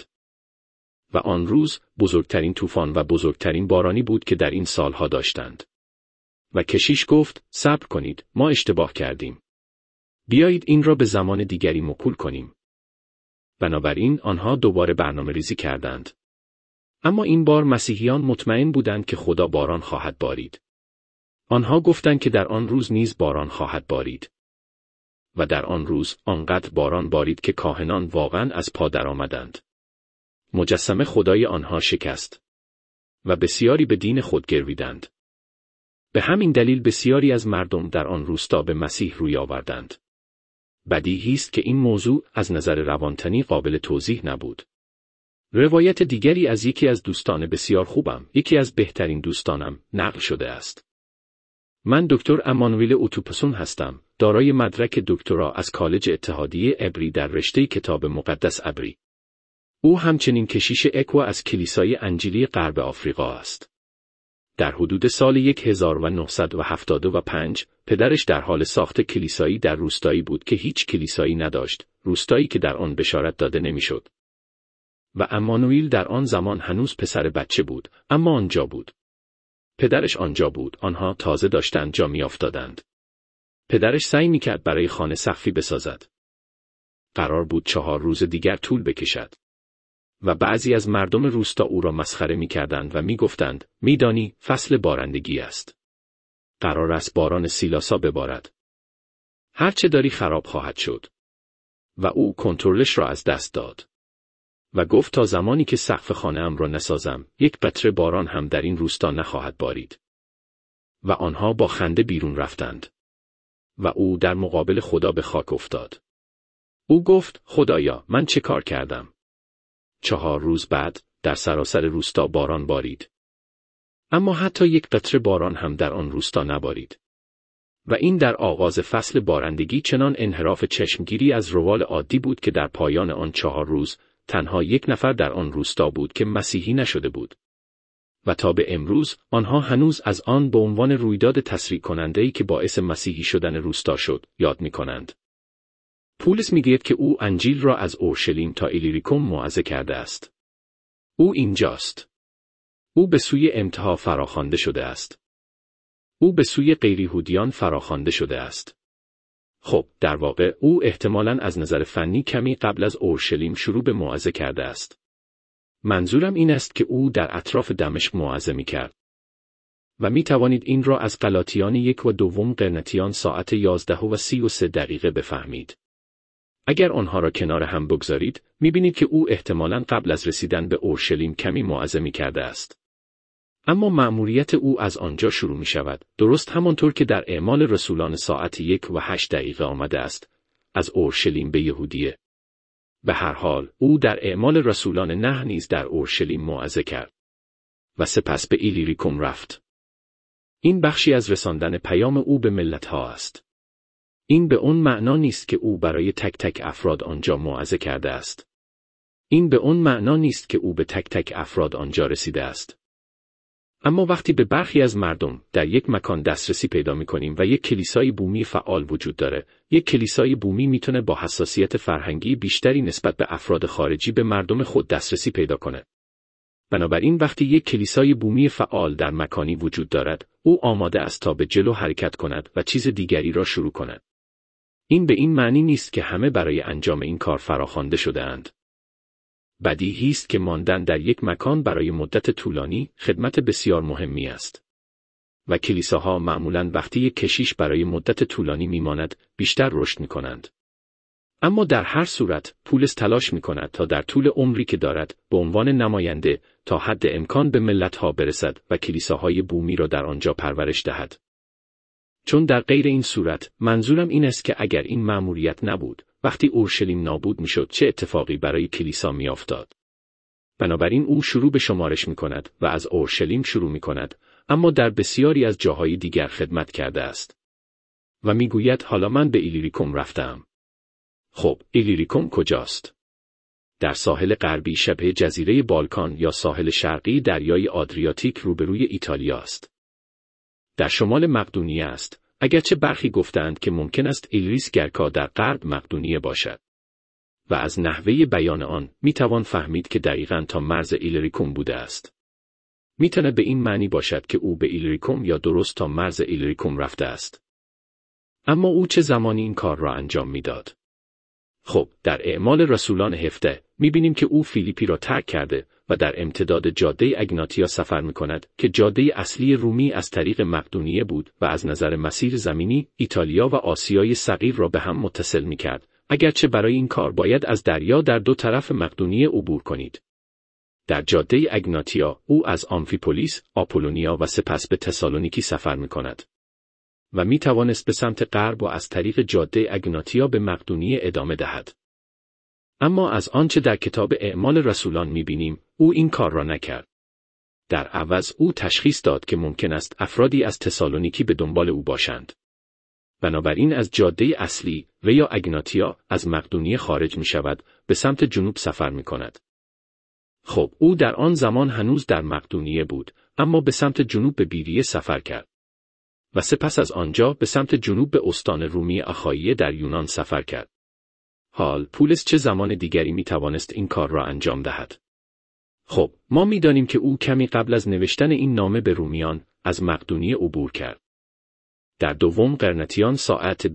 و آن روز بزرگترین طوفان و بزرگترین بارانی بود که در این سالها داشتند. و کشیش گفت: صبر کنید، ما اشتباه کردیم. بیایید این را به زمان دیگری موکول کنیم. بنابراین آنها دوباره برنامه‌ریزی کردند. اما این بار مسیحیان مطمئن بودند که خدا باران خواهد بارید. آنها گفتند که در آن روز نیز باران خواهد بارید. و در آن روز آنقدر باران بارید که کاهنان واقعاً از پا درآمدند. مجسمه خدای آنها شکست. و بسیاری به دین خود گرویدند. به همین دلیل بسیاری از مردم در آن روستا به مسیح روی آوردند. بدیهی است که این موضوع از نظر روانتنی قابل توضیح نبود. روایت دیگری از یکی از دوستان بسیار خوبم، یکی از بهترین دوستانم، نقل شده است. من دکتر امانوئل اوتوپسون هستم، دارای مدرک دکترا از کالج اتحادیه عبری در رشته کتاب مقدس عبری. او همچنین کشیش اکوا از کلیسای انجیلی غرب آفریقا است. در حدود سال 1975 پدرش در حال ساخت کلیسایی در روستایی بود که هیچ کلیسایی نداشت، روستایی که در آن بشارت داده نمیشد. و امانوئل در آن زمان هنوز پسر بچه بود، اما آنجا بود. پدرش آنجا بود، آنها تازه داشتند جا میافتادند. پدرش سعی میکرد برای خانه سقفی بسازد. قرار بود 4 روز دیگر طول بکشد. و بعضی از مردم روستا او را مسخره میکردند و میگفتند: میدانی فصل بارندگی است. قرار است باران سیلاسا ببارد. هر چه داری خراب خواهد شد. و او کنترلش را از دست داد. و گفت تا زمانی که سقف خانه‌ام را نسازم، یک قطره باران هم در این روستا نخواهد بارید. و آنها با خنده بیرون رفتند. و او در مقابل خدا به خاک افتاد. او گفت: خدایا، من چه کار کردم؟ 4 روز بعد، در سراسر روستا باران بارید. اما حتی یک قطره باران هم در آن روستا نبارید. و این در آغاز فصل بارندگی چنان انحراف چشمگیری از روال عادی بود که در پایان آن 4 روز، تنها 1 نفر در آن روستا بود که مسیحی نشده بود. و تا به امروز، آنها هنوز از آن به عنوان رویداد تسریع کننده‌ای که باعث مسیحی شدن روستا شد، یاد می کنند. پولس میگوید که او انجیل را از اورشلیم تا ایلیریکوم موعظه کرده است. او اینجاست. او به سوی امتها فراخوانده شده است. او به سوی غیریهودیان فراخوانده شده است. خب، در واقع او احتمالاً از نظر فنی کمی قبل از اورشلیم شروع به موعظه کرده است. منظورم این است که او در اطراف دمشق موعظه می‌کرد. و می توانید این را از غلاطیان 1 و 2 قرنتیان ساعت 11:33 بفهمید. اگر آنها را کنار هم بگذارید، می‌بینید که او احتمالاً قبل از رسیدن به اورشلیم کمی موعظه می‌کرده است. اما مأموریت او از آنجا شروع می‌شود، درست همانطور که در اعمال رسولان ساعت 1:08 آمده است، از اورشلیم به یهودیه. به هر حال، او در اعمال رسولان 9 نیز در اورشلیم موعظه کرد. و سپس به ایلیریکوم رفت. این بخشی از رساندن پیام او به ملت‌ها است. این به اون معنا نیست که او برای تک تک افراد آنجا موعظه کرده است. این به اون معنا نیست که او به تک تک افراد آنجا رسیده است. اما وقتی به برخی از مردم در یک مکان دسترسی پیدا می‌کنیم و یک کلیسای بومی فعال وجود داره، یک کلیسای بومی میتونه با حساسیت فرهنگی بیشتری نسبت به افراد خارجی به مردم خود دسترسی پیدا کنه. بنابراین وقتی یک کلیسای بومی فعال در مکانی وجود دارد، او آماده است تا به جلو حرکت کند و چیز دیگری را شروع کند. این به این معنی نیست که همه برای انجام این کار فراخوانده شده اند. بدیهی است که ماندن در یک مکان برای مدت طولانی خدمت بسیار مهمی است. و کلیساها معمولاً وقتی یک کشیش برای مدت طولانی میماند، بیشتر رشد میکنند. اما در هر صورت، پولس تلاش میکند تا در طول عمری که دارد، به عنوان نماینده، تا حد امکان به ملتها برسد و کلیساهای بومی را در آنجا پرورش دهد. چون در غیر این صورت، منظورم این است که اگر این مأموریت نبود، وقتی اورشلیم نابود میشد چه اتفاقی برای کلیسا میافتاد؟ بنابراین او شروع به شمارش میکند و از اورشلیم شروع میکند، اما در بسیاری از جاهای دیگر خدمت کرده است. و میگوید حالا من به ایلیریکوم رفتم. خب، ایلیریکوم کجاست؟ در ساحل غربی شبه جزیره بالکان یا ساحل شرقی دریای آدریاتیک روبروی ایتالیا است. در شمال مقدونیه است، اگرچه برخی گفتند که ممکن است ایلیس گرکا در غرب مقدونیه باشد. و از نحوه بیان آن میتوان فهمید که دقیقاً تا مرز ایلیریکوم بوده است. میتونه به این معنی باشد که او به ایلیریکوم یا درست تا مرز ایلیریکوم رفته است. اما او چه زمانی این کار را انجام میداد؟ خب، در اعمال رسولان 17 میبینیم که او فیلیپی را ترک کرده و در امتداد جاده اگناتیا سفر میکند که جاده اصلی رومی از طریق مقدونیه بود و از نظر مسیر زمینی ایتالیا و آسیای صغیر را به هم متصل میکرد، اگرچه برای این کار باید از دریا در دو طرف مقدونیه عبور کنید. در جاده اگناتیا او از آمفیپولیس، آپولونیا و سپس به تسالونیکی سفر میکند. و می توانست به سمت غرب و از طریق جاده اگناتیا به مقدونیه ادامه دهد. اما از آنچه در کتاب اعمال رسولان می بینیم، او این کار را نکرد. در عوض او تشخیص داد که ممکن است افرادی از تسالونیکی به دنبال او باشند. بنابراین از جاده اصلی و یا اگناتیا از مقدونیه خارج می شود، به سمت جنوب سفر می کند. خب، او در آن زمان هنوز در مقدونیه بود، اما به سمت جنوب به بیریه سفر کرد. و سپس از آنجا به سمت جنوب به استان رومی اخاییه در یونان سفر کرد. حال پولس چه زمان دیگری می توانست این کار را انجام دهد؟ خب، ما می دانیم که او کمی قبل از نوشتن این نامه به رومیان از مقدونیه عبور کرد. در دوم قرنتیان ساعت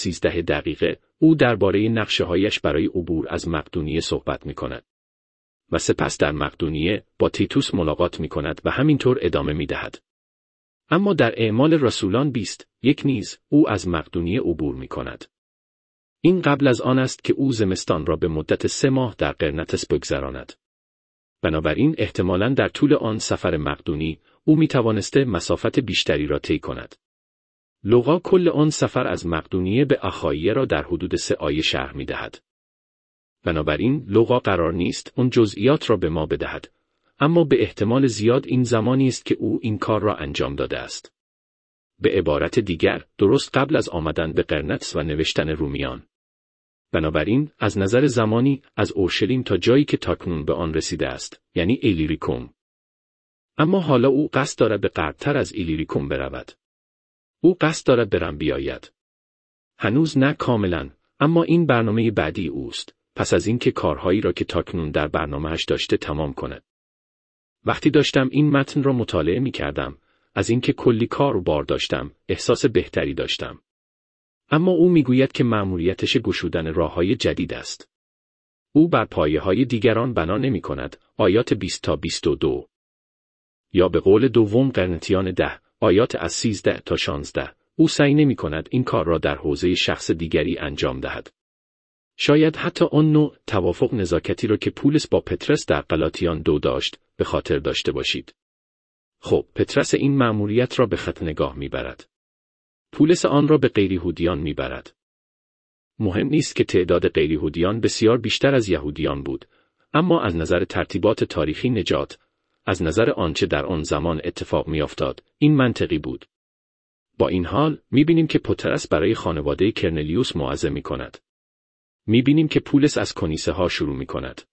20:13 او درباره نقشه‌هایش برای عبور از مقدونیه صحبت می کند. و سپس در مقدونیه با تیتوس ملاقات می کند و همینطور ادامه می دهد. اما در اعمال رسولان 21 نیز او از مقدونیه عبور می کند. این قبل از آن است که او زمستان را به مدت 3 ماه در قرنتس بگذراند. بنابراین احتمالاً در طول آن سفر مقدونی او می توانسته مسافت بیشتری را طی کند. لوقا کل آن سفر از مقدونیه به اخاییه را در حدود 3 آیه شرح می دهد. بنابراین لوقا قرار نیست اون جزئیات را به ما بدهد. اما به احتمال زیاد این زمانی است که او این کار را انجام داده است. به عبارت دیگر، درست قبل از آمدن به قرنتس و نوشتن رومیان. بنابراین، از نظر زمانی، از اورشلیم تا جایی که تاکنون به آن رسیده است، یعنی ایلیریکوم. اما حالا او قصد دارد به غربتر از ایلیریکوم برود. او قصد دارد به رم بیاید. هنوز نه کاملا، اما این برنامه بعدی اوست، پس از اینکه کارهایی را که تاکنون در برنامه‌اش داشته تمام کند. وقتی داشتم این متن را مطالعه می کردم، از اینکه کلی کار و بار داشتم، احساس بهتری داشتم. اما او میگوید که مأموریتش گشودن راه‌های جدید است. او بر پایه‌های دیگران بنا نمی کند، آیات 20 تا 22. یا به قول دوم قرنتیان 10، آیات از 13 تا 16، او سعی نمی کند این کار را در حوزه شخص دیگری انجام دهد. شاید حتی آن نوع توافق نزاکتی را که پولس با پترس در غلاطیان 2 داشت، به خاطر داشته باشید. خب، پترس این مأموریت را به خط نگاه میبرد. پولس آن را به غیریهودیان میبرد. مهم نیست که تعداد غیریهودیان بسیار بیشتر از یهودیان بود، اما از نظر ترتیبات تاریخی نجات، از نظر آنچه در آن زمان اتفاق میافتاد، این منطقی بود. با این حال، میبینیم که پترس برای خانواده کرنلیوس موعظه میکند. میبینیم که پولس از کنیسه ها شروع میکند.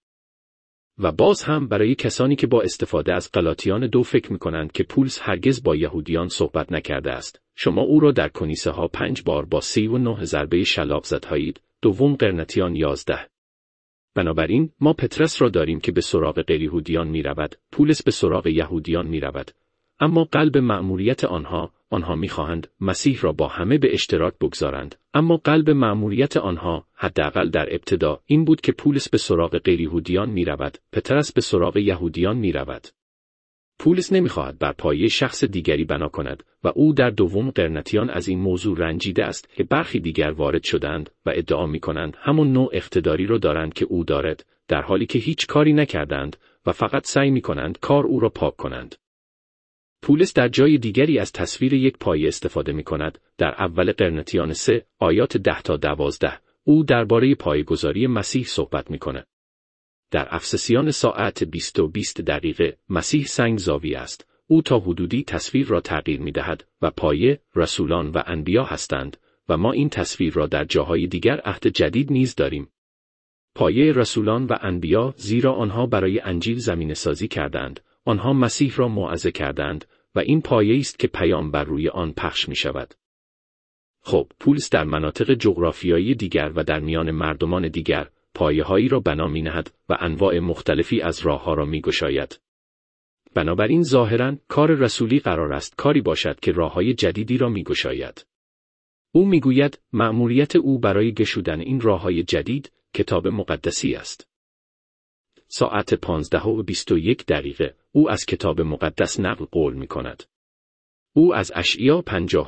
و باز هم برای کسانی که با استفاده از غلاطیان 2 فکر میکنند که پولس هرگز با یهودیان صحبت نکرده است، شما او را در کنیسه ها 5 بار با 39 ضربه شلاق زدهایید، دوم قرنتیان 11. بنابراین ما پطرس را داریم که به سراغ غیریهودیان می رود، پولس به سراغ یهودیان می رود. اما قلب مأموریت آنها می‌خواهند مسیح را با همه به اشتراک بگذارند. اما قلب مأموریت آنها حداقل در ابتدا این بود که پولس به سراغ غیریهودیان می‌رود، پطرس به سراغ یهودیان می‌رود. پولس نمی‌خواهد بر پایه شخص دیگری بنا کند و او در دوم قرنتیان از این موضوع رنجیده است که برخی دیگر وارد شدند و ادعا می‌کنند همون نوع اقتداری را دارند که او دارد، در حالی که هیچ کاری نکردند و فقط سعی می‌کنند کار او را پاک کنند. پولس در جای دیگری از تصویر یک پایه استفاده می‌کند. در اول قرنتیان 3 آیات 10 تا 12 او درباره پایه‌گذاری مسیح صحبت می‌کند. در افسسیان ساعت 20 دقیقه مسیح سنگ زاویه است. او تا حدودی تصویر را تغییر می‌دهد و پایه رسولان و انبیا هستند و ما این تصویر را در جاهای دیگر عهد جدید نیز داریم. پایه رسولان و انبیا زیرا آنها برای انجیل زمینه‌سازی کردند. آنها مسیح را موعظه کردند و این پایه است که پیام بر روی آن پخش می شود. خب، پولس در مناطق جغرافیایی دیگر و در میان مردمان دیگر پایه‌هایی را بنا می نهد و انواع مختلفی از راه‌ها را می گشاید. بنابراین ظاهراً کار رسولی قرار است کاری باشد که راه‌های جدیدی را می گشاید. او می گوید مأموریت او برای گشودن این راه‌های جدید کتاب مقدسی است. ساعت 15:21 دقیقه او از کتاب مقدس نقل قول می کند. او از اشعیا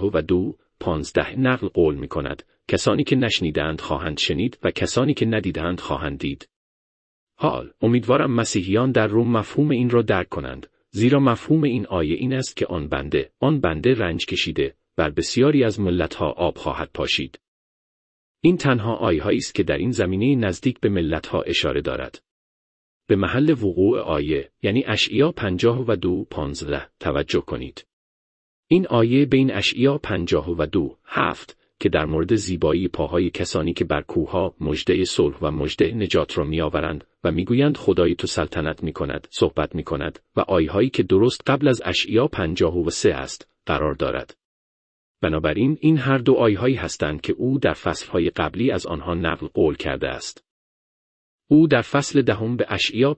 52:15 نقل قول می کند. کسانی که نشنیدند خواهند شنید و کسانی که ندیدند خواهند دید. امیدوارم مسیحیان در روم مفهوم این را درک کنند، زیرا مفهوم این آیه این است که آن بنده رنج کشیده، بر بسیاری از ملتها آب خواهد پاشید. این تنها آیه‌هایی است که در این زمینه نزدیک به ملتها اشاره دارد. به محل وقوع آیه، یعنی اشعیا 52:15 توجه کنید. این آیه بین اشعیا 52:7 که در مورد زیبایی پاهای کسانی که بر کوهها مژده صلح و مژده نجات را میآورند و میگویند خدای تو سلطنت میکند صحبت میکند و آیه‌هایی که درست قبل از اشعیا 53 است قرار دارد. بنابراین این هر دو آیه‌هایی هستند که او در فصل‌های قبلی از آنها نقل قول کرده است. او در فصل 10 به اشعیا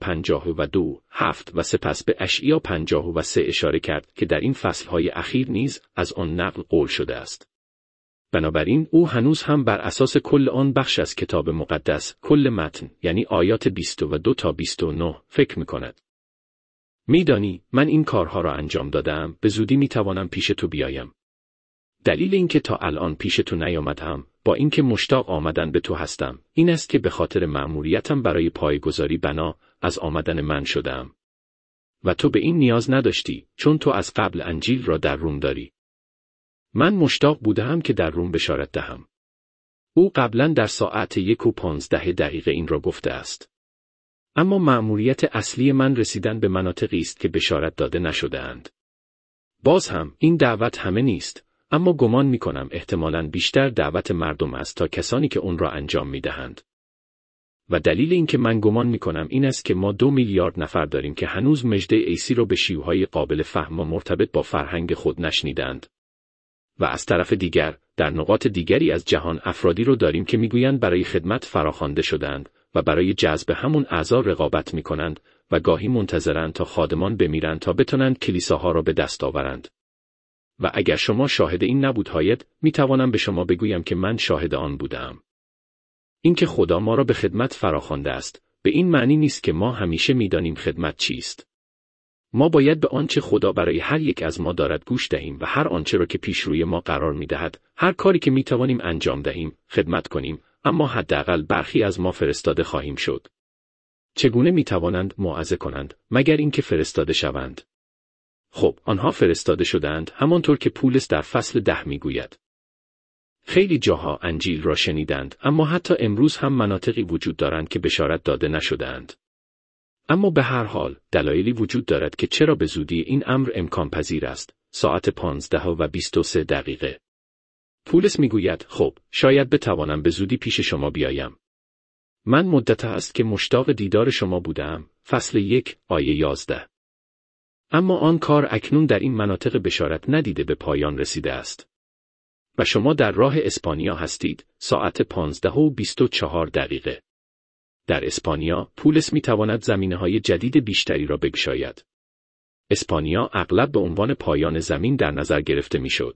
52:7 و سپس به اشعیا 53 اشاره کرد که در این فصل‌های اخیر نیز از آن نقل قول شده است. بنابراین او هنوز هم بر اساس کل آن بخش از کتاب مقدس، کل متن، یعنی آیات 22 تا 29 فکر می‌کند. می‌دانی، من این کارها را انجام دادم، به زودی می‌توانم پیش تو بیایم. دلیل اینکه تا الان پیش تو نیامدم، با اینکه مشتاق آمدن به تو هستم، این است که به خاطر مأموریتم برای پایه‌گذاری بنا از آمدن من شدم. و تو به این نیاز نداشتی، چون تو از قبل انجیل را در روم داری. من مشتاق بودم که در روم بشارت دهم. او قبلا در ساعت 1:15 دقیقه این را گفته است. اما مأموریت اصلی من رسیدن به مناطقی است که بشارت داده نشده‌اند. باز هم این دعوت همه نیست، اما گمان می‌کنم احتمالاً بیشتر دعوت مردم است تا کسانی که اون را انجام می‌دهند. و دلیل این که من گمان می‌کنم این است که ما 2 میلیارد نفر داریم که هنوز مژده عیسی را به شیوه‌های قابل فهم و مرتبط با فرهنگ خود نشنیدند. و از طرف دیگر، در نقاط دیگری از جهان افرادی رو داریم که میگویند برای خدمت فراخوانده شدند و برای جذب همون اعضا رقابت میکنند و گاهی منتظرند تا خادمان بمیرند تا بتونند کلیساها را به دست آورند. و اگر شما شاهد این نبودهاید، میتوانم به شما بگویم که من شاهد آن بودم. اینکه خدا ما را به خدمت فراخوانده است، به این معنی نیست که ما همیشه میدانیم خدمت چیست. ما باید به آنچه خدا برای هر یک از ما دارد گوش دهیم و هر آنچه را که پیش روی ما قرار می‌دهد، هر کاری که می‌توانیم انجام دهیم، خدمت کنیم، اما حداقل برخی از ما فرستاده خواهیم شد. چگونه می‌توانند موعظه کنند مگر اینکه فرستاده شوند؟ خب، آنها فرستاده شدند همانطور که پولس در فصل 10 می‌گوید. خیلی جاها انجیل را شنیدند، اما حتی امروز هم مناطقی وجود دارند که بشارت داده نشده‌اند. اما به هر حال دلایلی وجود دارد که چرا به زودی این امر امکان پذیر است. ساعت 15:23 دقیقه. پولس میگوید خب شاید بتوانم به زودی پیش شما بیایم. من مدت است که مشتاق دیدار شما بودم. فصل 1 آیه 11. اما آن کار اکنون در این مناطق بشارت ندیده به پایان رسیده است. و شما در راه اسپانیا هستید. ساعت 15:24 دقیقه. در اسپانیا، پولس میتواند زمینه‌های جدید بیشتری را بگشاید. اسپانیا اغلب به عنوان پایان زمین در نظر گرفته میشد.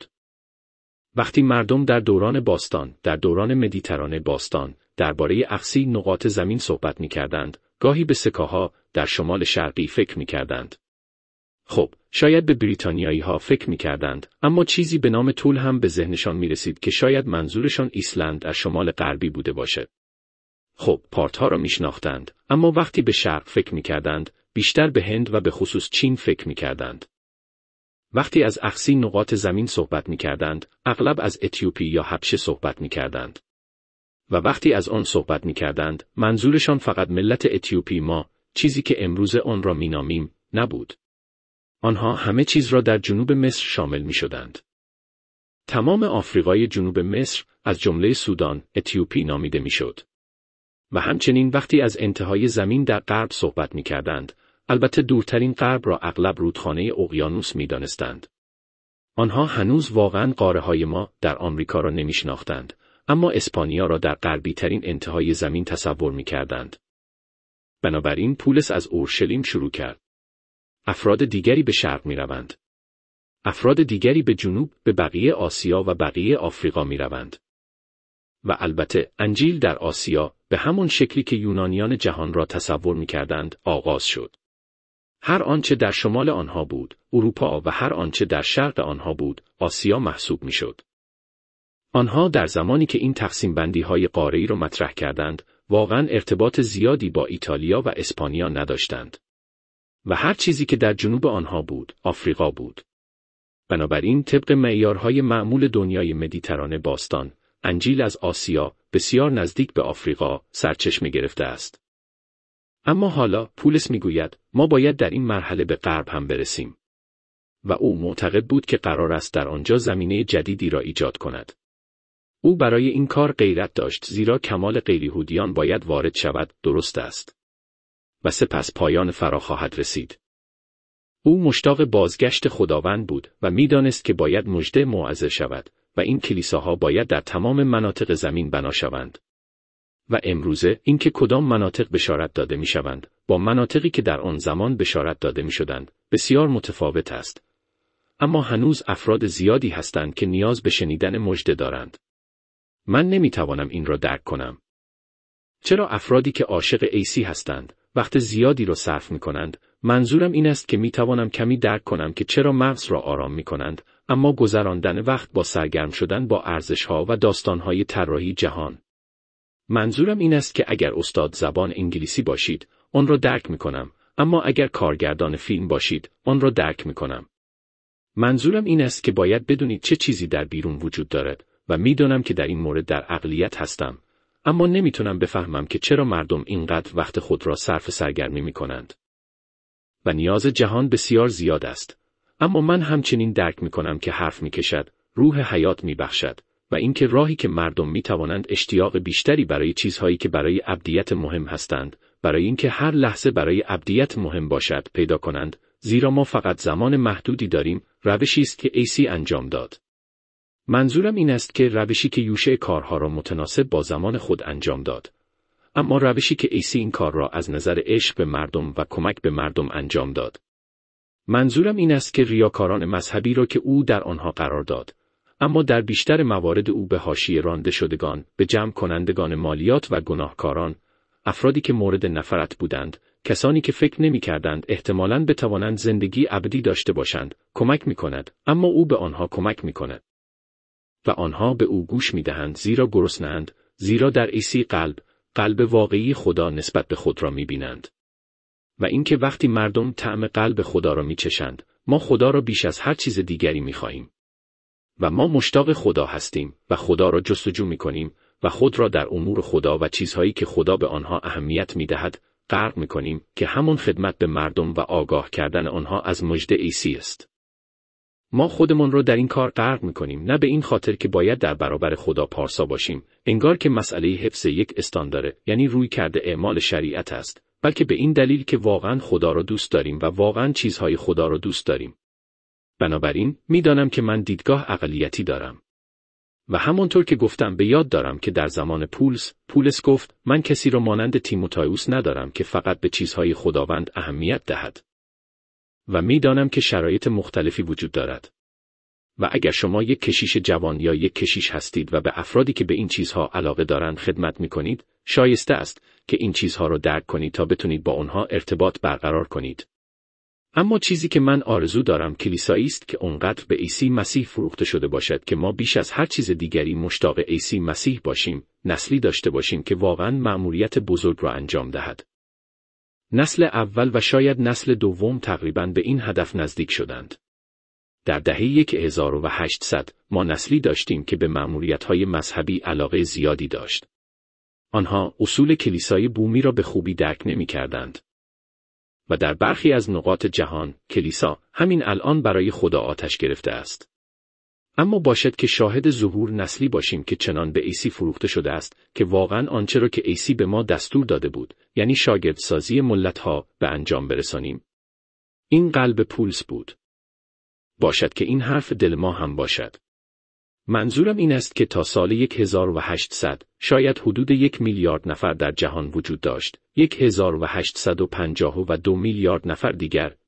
وقتی مردم در دوران باستان، در دوران مدیترانه باستان، درباره اقصی نقاط زمین صحبت می‌کردند، گاهی به سکاها در شمال شرقی فکر می‌کردند. خب، شاید به بریتانیایی‌ها فکر می‌کردند، اما چیزی به نام طول هم به ذهنشان می‌رسید که شاید منظورشان ایسلند در شمال غربی بوده باشد. خب، پارت‌ها را می‌شناختند، اما وقتی به شرق فکر می‌کردند، بیشتر به هند و به خصوص چین فکر می‌کردند. وقتی از اقصی نقاط زمین صحبت می‌کردند، اغلب از اتیوپی یا حبشه صحبت می‌کردند. و وقتی از آن صحبت می‌کردند، منظورشان فقط ملت اتیوپی ما، چیزی که امروز آن را می‌نامیم، نبود. آنها همه چیز را در جنوب مصر شامل می‌شدند. تمام آفریقای جنوب مصر، از جمله سودان، اتیوپی نامیده می‌شد. و همچنین وقتی از انتهای زمین در غرب صحبت می‌کردند، البته دورترین غرب را اغلب رودخانه اقیانوس می‌دانستند. آنها هنوز واقعاً قاره‌های ما در آمریکا را نمی‌شناختند، اما اسپانیا را در غربی‌ترین انتهای زمین تصور می‌کردند. بنابراین پولس از اورشلیم شروع کرد. افراد دیگری به شرق می‌روند. افراد دیگری به جنوب، به بقیه آسیا و بقیه آفریقا می‌روند. و البته انجیل در آسیا به همون شکلی که یونانیان جهان را تصور می‌کردند آغاز شد. هر آنچه در شمال آنها بود، اروپا و هر آنچه در شرق آنها بود، آسیا محسوب می‌شد. آنها در زمانی که این تقسیم بندی های قاره‌ای را مطرح کردند، واقعاً ارتباط زیادی با ایتالیا و اسپانیا نداشتند. و هر چیزی که در جنوب آنها بود، آفریقا بود. بنابراین طبق معیارهای معمول دنیای مدیترانه باستان، انجیل از آسیا بسیار نزدیک به آفریقا سرچشمه گرفته است. اما حالا پولس میگوید ما باید در این مرحله به غرب هم برسیم. و او معتقد بود که قرار است در آنجا زمینه جدیدی را ایجاد کند. او برای این کار غیرت داشت زیرا کمال غیریهودیان باید وارد شود، درست است. و سپس پایان فرا خواهد رسید. او مشتاق بازگشت خداوند بود و میدانست که باید مژده موعظه شود و این کلیساها باید در تمام مناطق زمین بنا شوند. و امروزه اینکه کدام مناطق بشارت داده میشوند با مناطقی که در آن زمان بشارت داده میشدند بسیار متفاوت است. اما هنوز افراد زیادی هستند که نیاز به شنیدن مژده دارند. من نمیتوانم این را درک کنم. چرا افرادی که عاشق عیسی هستند وقت زیادی را صرف میکنند؟ منظورم این است که میتوانم کمی درک کنم که چرا مغز را آرام میکنند، اما گذراندن وقت با سرگرم شدن با ارزشها و داستانهای طراحی جهان. منظورم این است که اگر استاد زبان انگلیسی باشید، آن را درک میکنم، اما اگر کارگردان فیلم باشید، آن را درک میکنم. منظورم این است که باید بدونید چه چیزی در بیرون وجود دارد و میدونم که در این مورد در اقلیت هستم، اما نمیتونم بفهمم که چرا مردم اینقدر وقت خود را صرف سرگرمی میکنند. و نیاز جهان بسیار زیاد است، اما من همچنین درک میکنم که حرف میکشد، روح حیات میبخشد و اینکه راهی که مردم میتوانند اشتیاق بیشتری برای چیزهایی که برای ابدیت مهم هستند، برای اینکه هر لحظه برای ابدیت مهم باشد پیدا کنند، زیرا ما فقط زمان محدودی داریم، روشی است که عیسی انجام داد. منظورم این است که روشی که یوشع کارها را متناسب با زمان خود انجام داد. اما روشی که عیسی این کار را از نظر عشق به مردم و کمک به مردم انجام داد. منظورم این است که ریاکاران مذهبی را که او در آنها قرار داد، اما در بیشتر موارد او به حاشیه رانده شدگان، به جمع کنندگان مالیات و گناهکاران، افرادی که مورد نفرت بودند، کسانی که فکر نمی‌کردند احتمالاً بتوانند زندگی ابدی داشته باشند، کمک می‌کند، اما او به آنها کمک می‌کند. و آنها به او گوش می‌دهند زیرا گرسنه‌اند، زیرا در عیسی قلب واقعی خدا نسبت به خود را می‌بینند. و اینکه وقتی مردم طعم قلب خدا را می‌چشند، ما خدا را بیش از هر چیز دیگری می‌خواهیم. و ما مشتاق خدا هستیم و خدا را جستجو می‌کنیم و خود را در امور خدا و چیزهایی که خدا به آنها اهمیت می‌دهد غرق می‌کنیم که همون خدمت به مردم و آگاه کردن آنها از مژده عیسی است. ما خودمون رو در این کار غرق می‌کنیم، نه به این خاطر که باید در برابر خدا پارسا باشیم، انگار که مسئله حفظ یک استاندارد، یعنی روی کرده اعمال شریعت است، بلکه به این دلیل که واقعاً خدا را دوست داریم و واقعاً چیزهای خدا را دوست داریم. بنابراین می‌دانم که من دیدگاه اقلیتی دارم. و همانطور که گفتم به یاد دارم که در زمان پولس گفت من کسی را مانند تیموتائوس ندارم که فقط به چیزهای خداوند اهمیت دهد. و می‌دانم که شرایط مختلفی وجود دارد. و اگر شما یک کشیش جوان یا یک کشیش هستید و به افرادی که به این چیزها علاقه دارند خدمت می‌کنید، شایسته است که این چیزها را درک کنید تا بتونید با آنها ارتباط برقرار کنید. اما چیزی که من آرزو دارم کلیسایی است که اونقدر به عیسی مسیح فروخته شده باشد که ما بیش از هر چیز دیگری مشتاق عیسی مسیح باشیم، نسلی داشته باشیم که واقعاً مأموریت بزرگ را انجام دهد. نسل اول و شاید نسل دوم تقریباً به این هدف نزدیک شدند. در دهه 1800 ما نسلی داشتیم که به مأموریت‌های مذهبی علاقه زیادی داشت. آنها اصول کلیسای بومی را به خوبی درک نمی‌کردند. و در برخی از نقاط جهان، کلیسا همین الان برای خدا آتش گرفته است. اما باشد که شاهد ظهور نسلی باشیم که چنان به عیسی فروخته شده است که واقعاً آنچه را که عیسی به ما دستور داده بود، یعنی شاگردسازی ملت‌ها، به انجام برسانیم. این قلب پولس بود. باشد که این حرف دل ما هم باشد. منظورم این است که تا سال 1800 شاید حدود 1 میلیارد نفر در جهان وجود داشت، 1852 میلیارد نفر دیگر،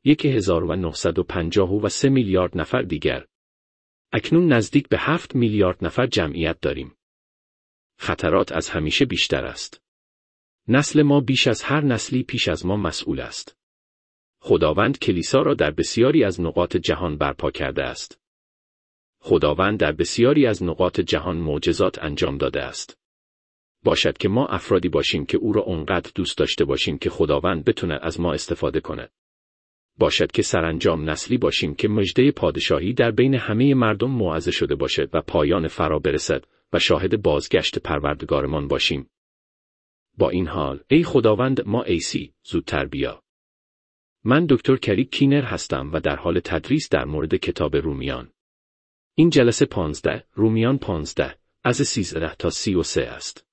1953 میلیارد نفر دیگر. اکنون نزدیک به 7 میلیارد نفر جمعیت داریم. خطرات از همیشه بیشتر است. نسل ما بیش از هر نسلی پیش از ما مسئول است. خداوند کلیسا را در بسیاری از نقاط جهان برپا کرده است. خداوند در بسیاری از نقاط جهان معجزات انجام داده است. باشد که ما افرادی باشیم که او را اونقدر دوست داشته باشیم که خداوند بتونه از ما استفاده کنه. باشد که سرانجام نسلی باشیم که مژده پادشاهی در بین همه مردم موعظه شده باشد و پایان فرا برسد و شاهد بازگشت پروردگارمان باشیم. با این حال، ای خداوند ما عیسی، زودتر بیا. من دکتر کریک کینر هستم و در حال تدریس در مورد کتاب رومیان. این جلسه 15، رومیان 15، از 13 تا 33 است.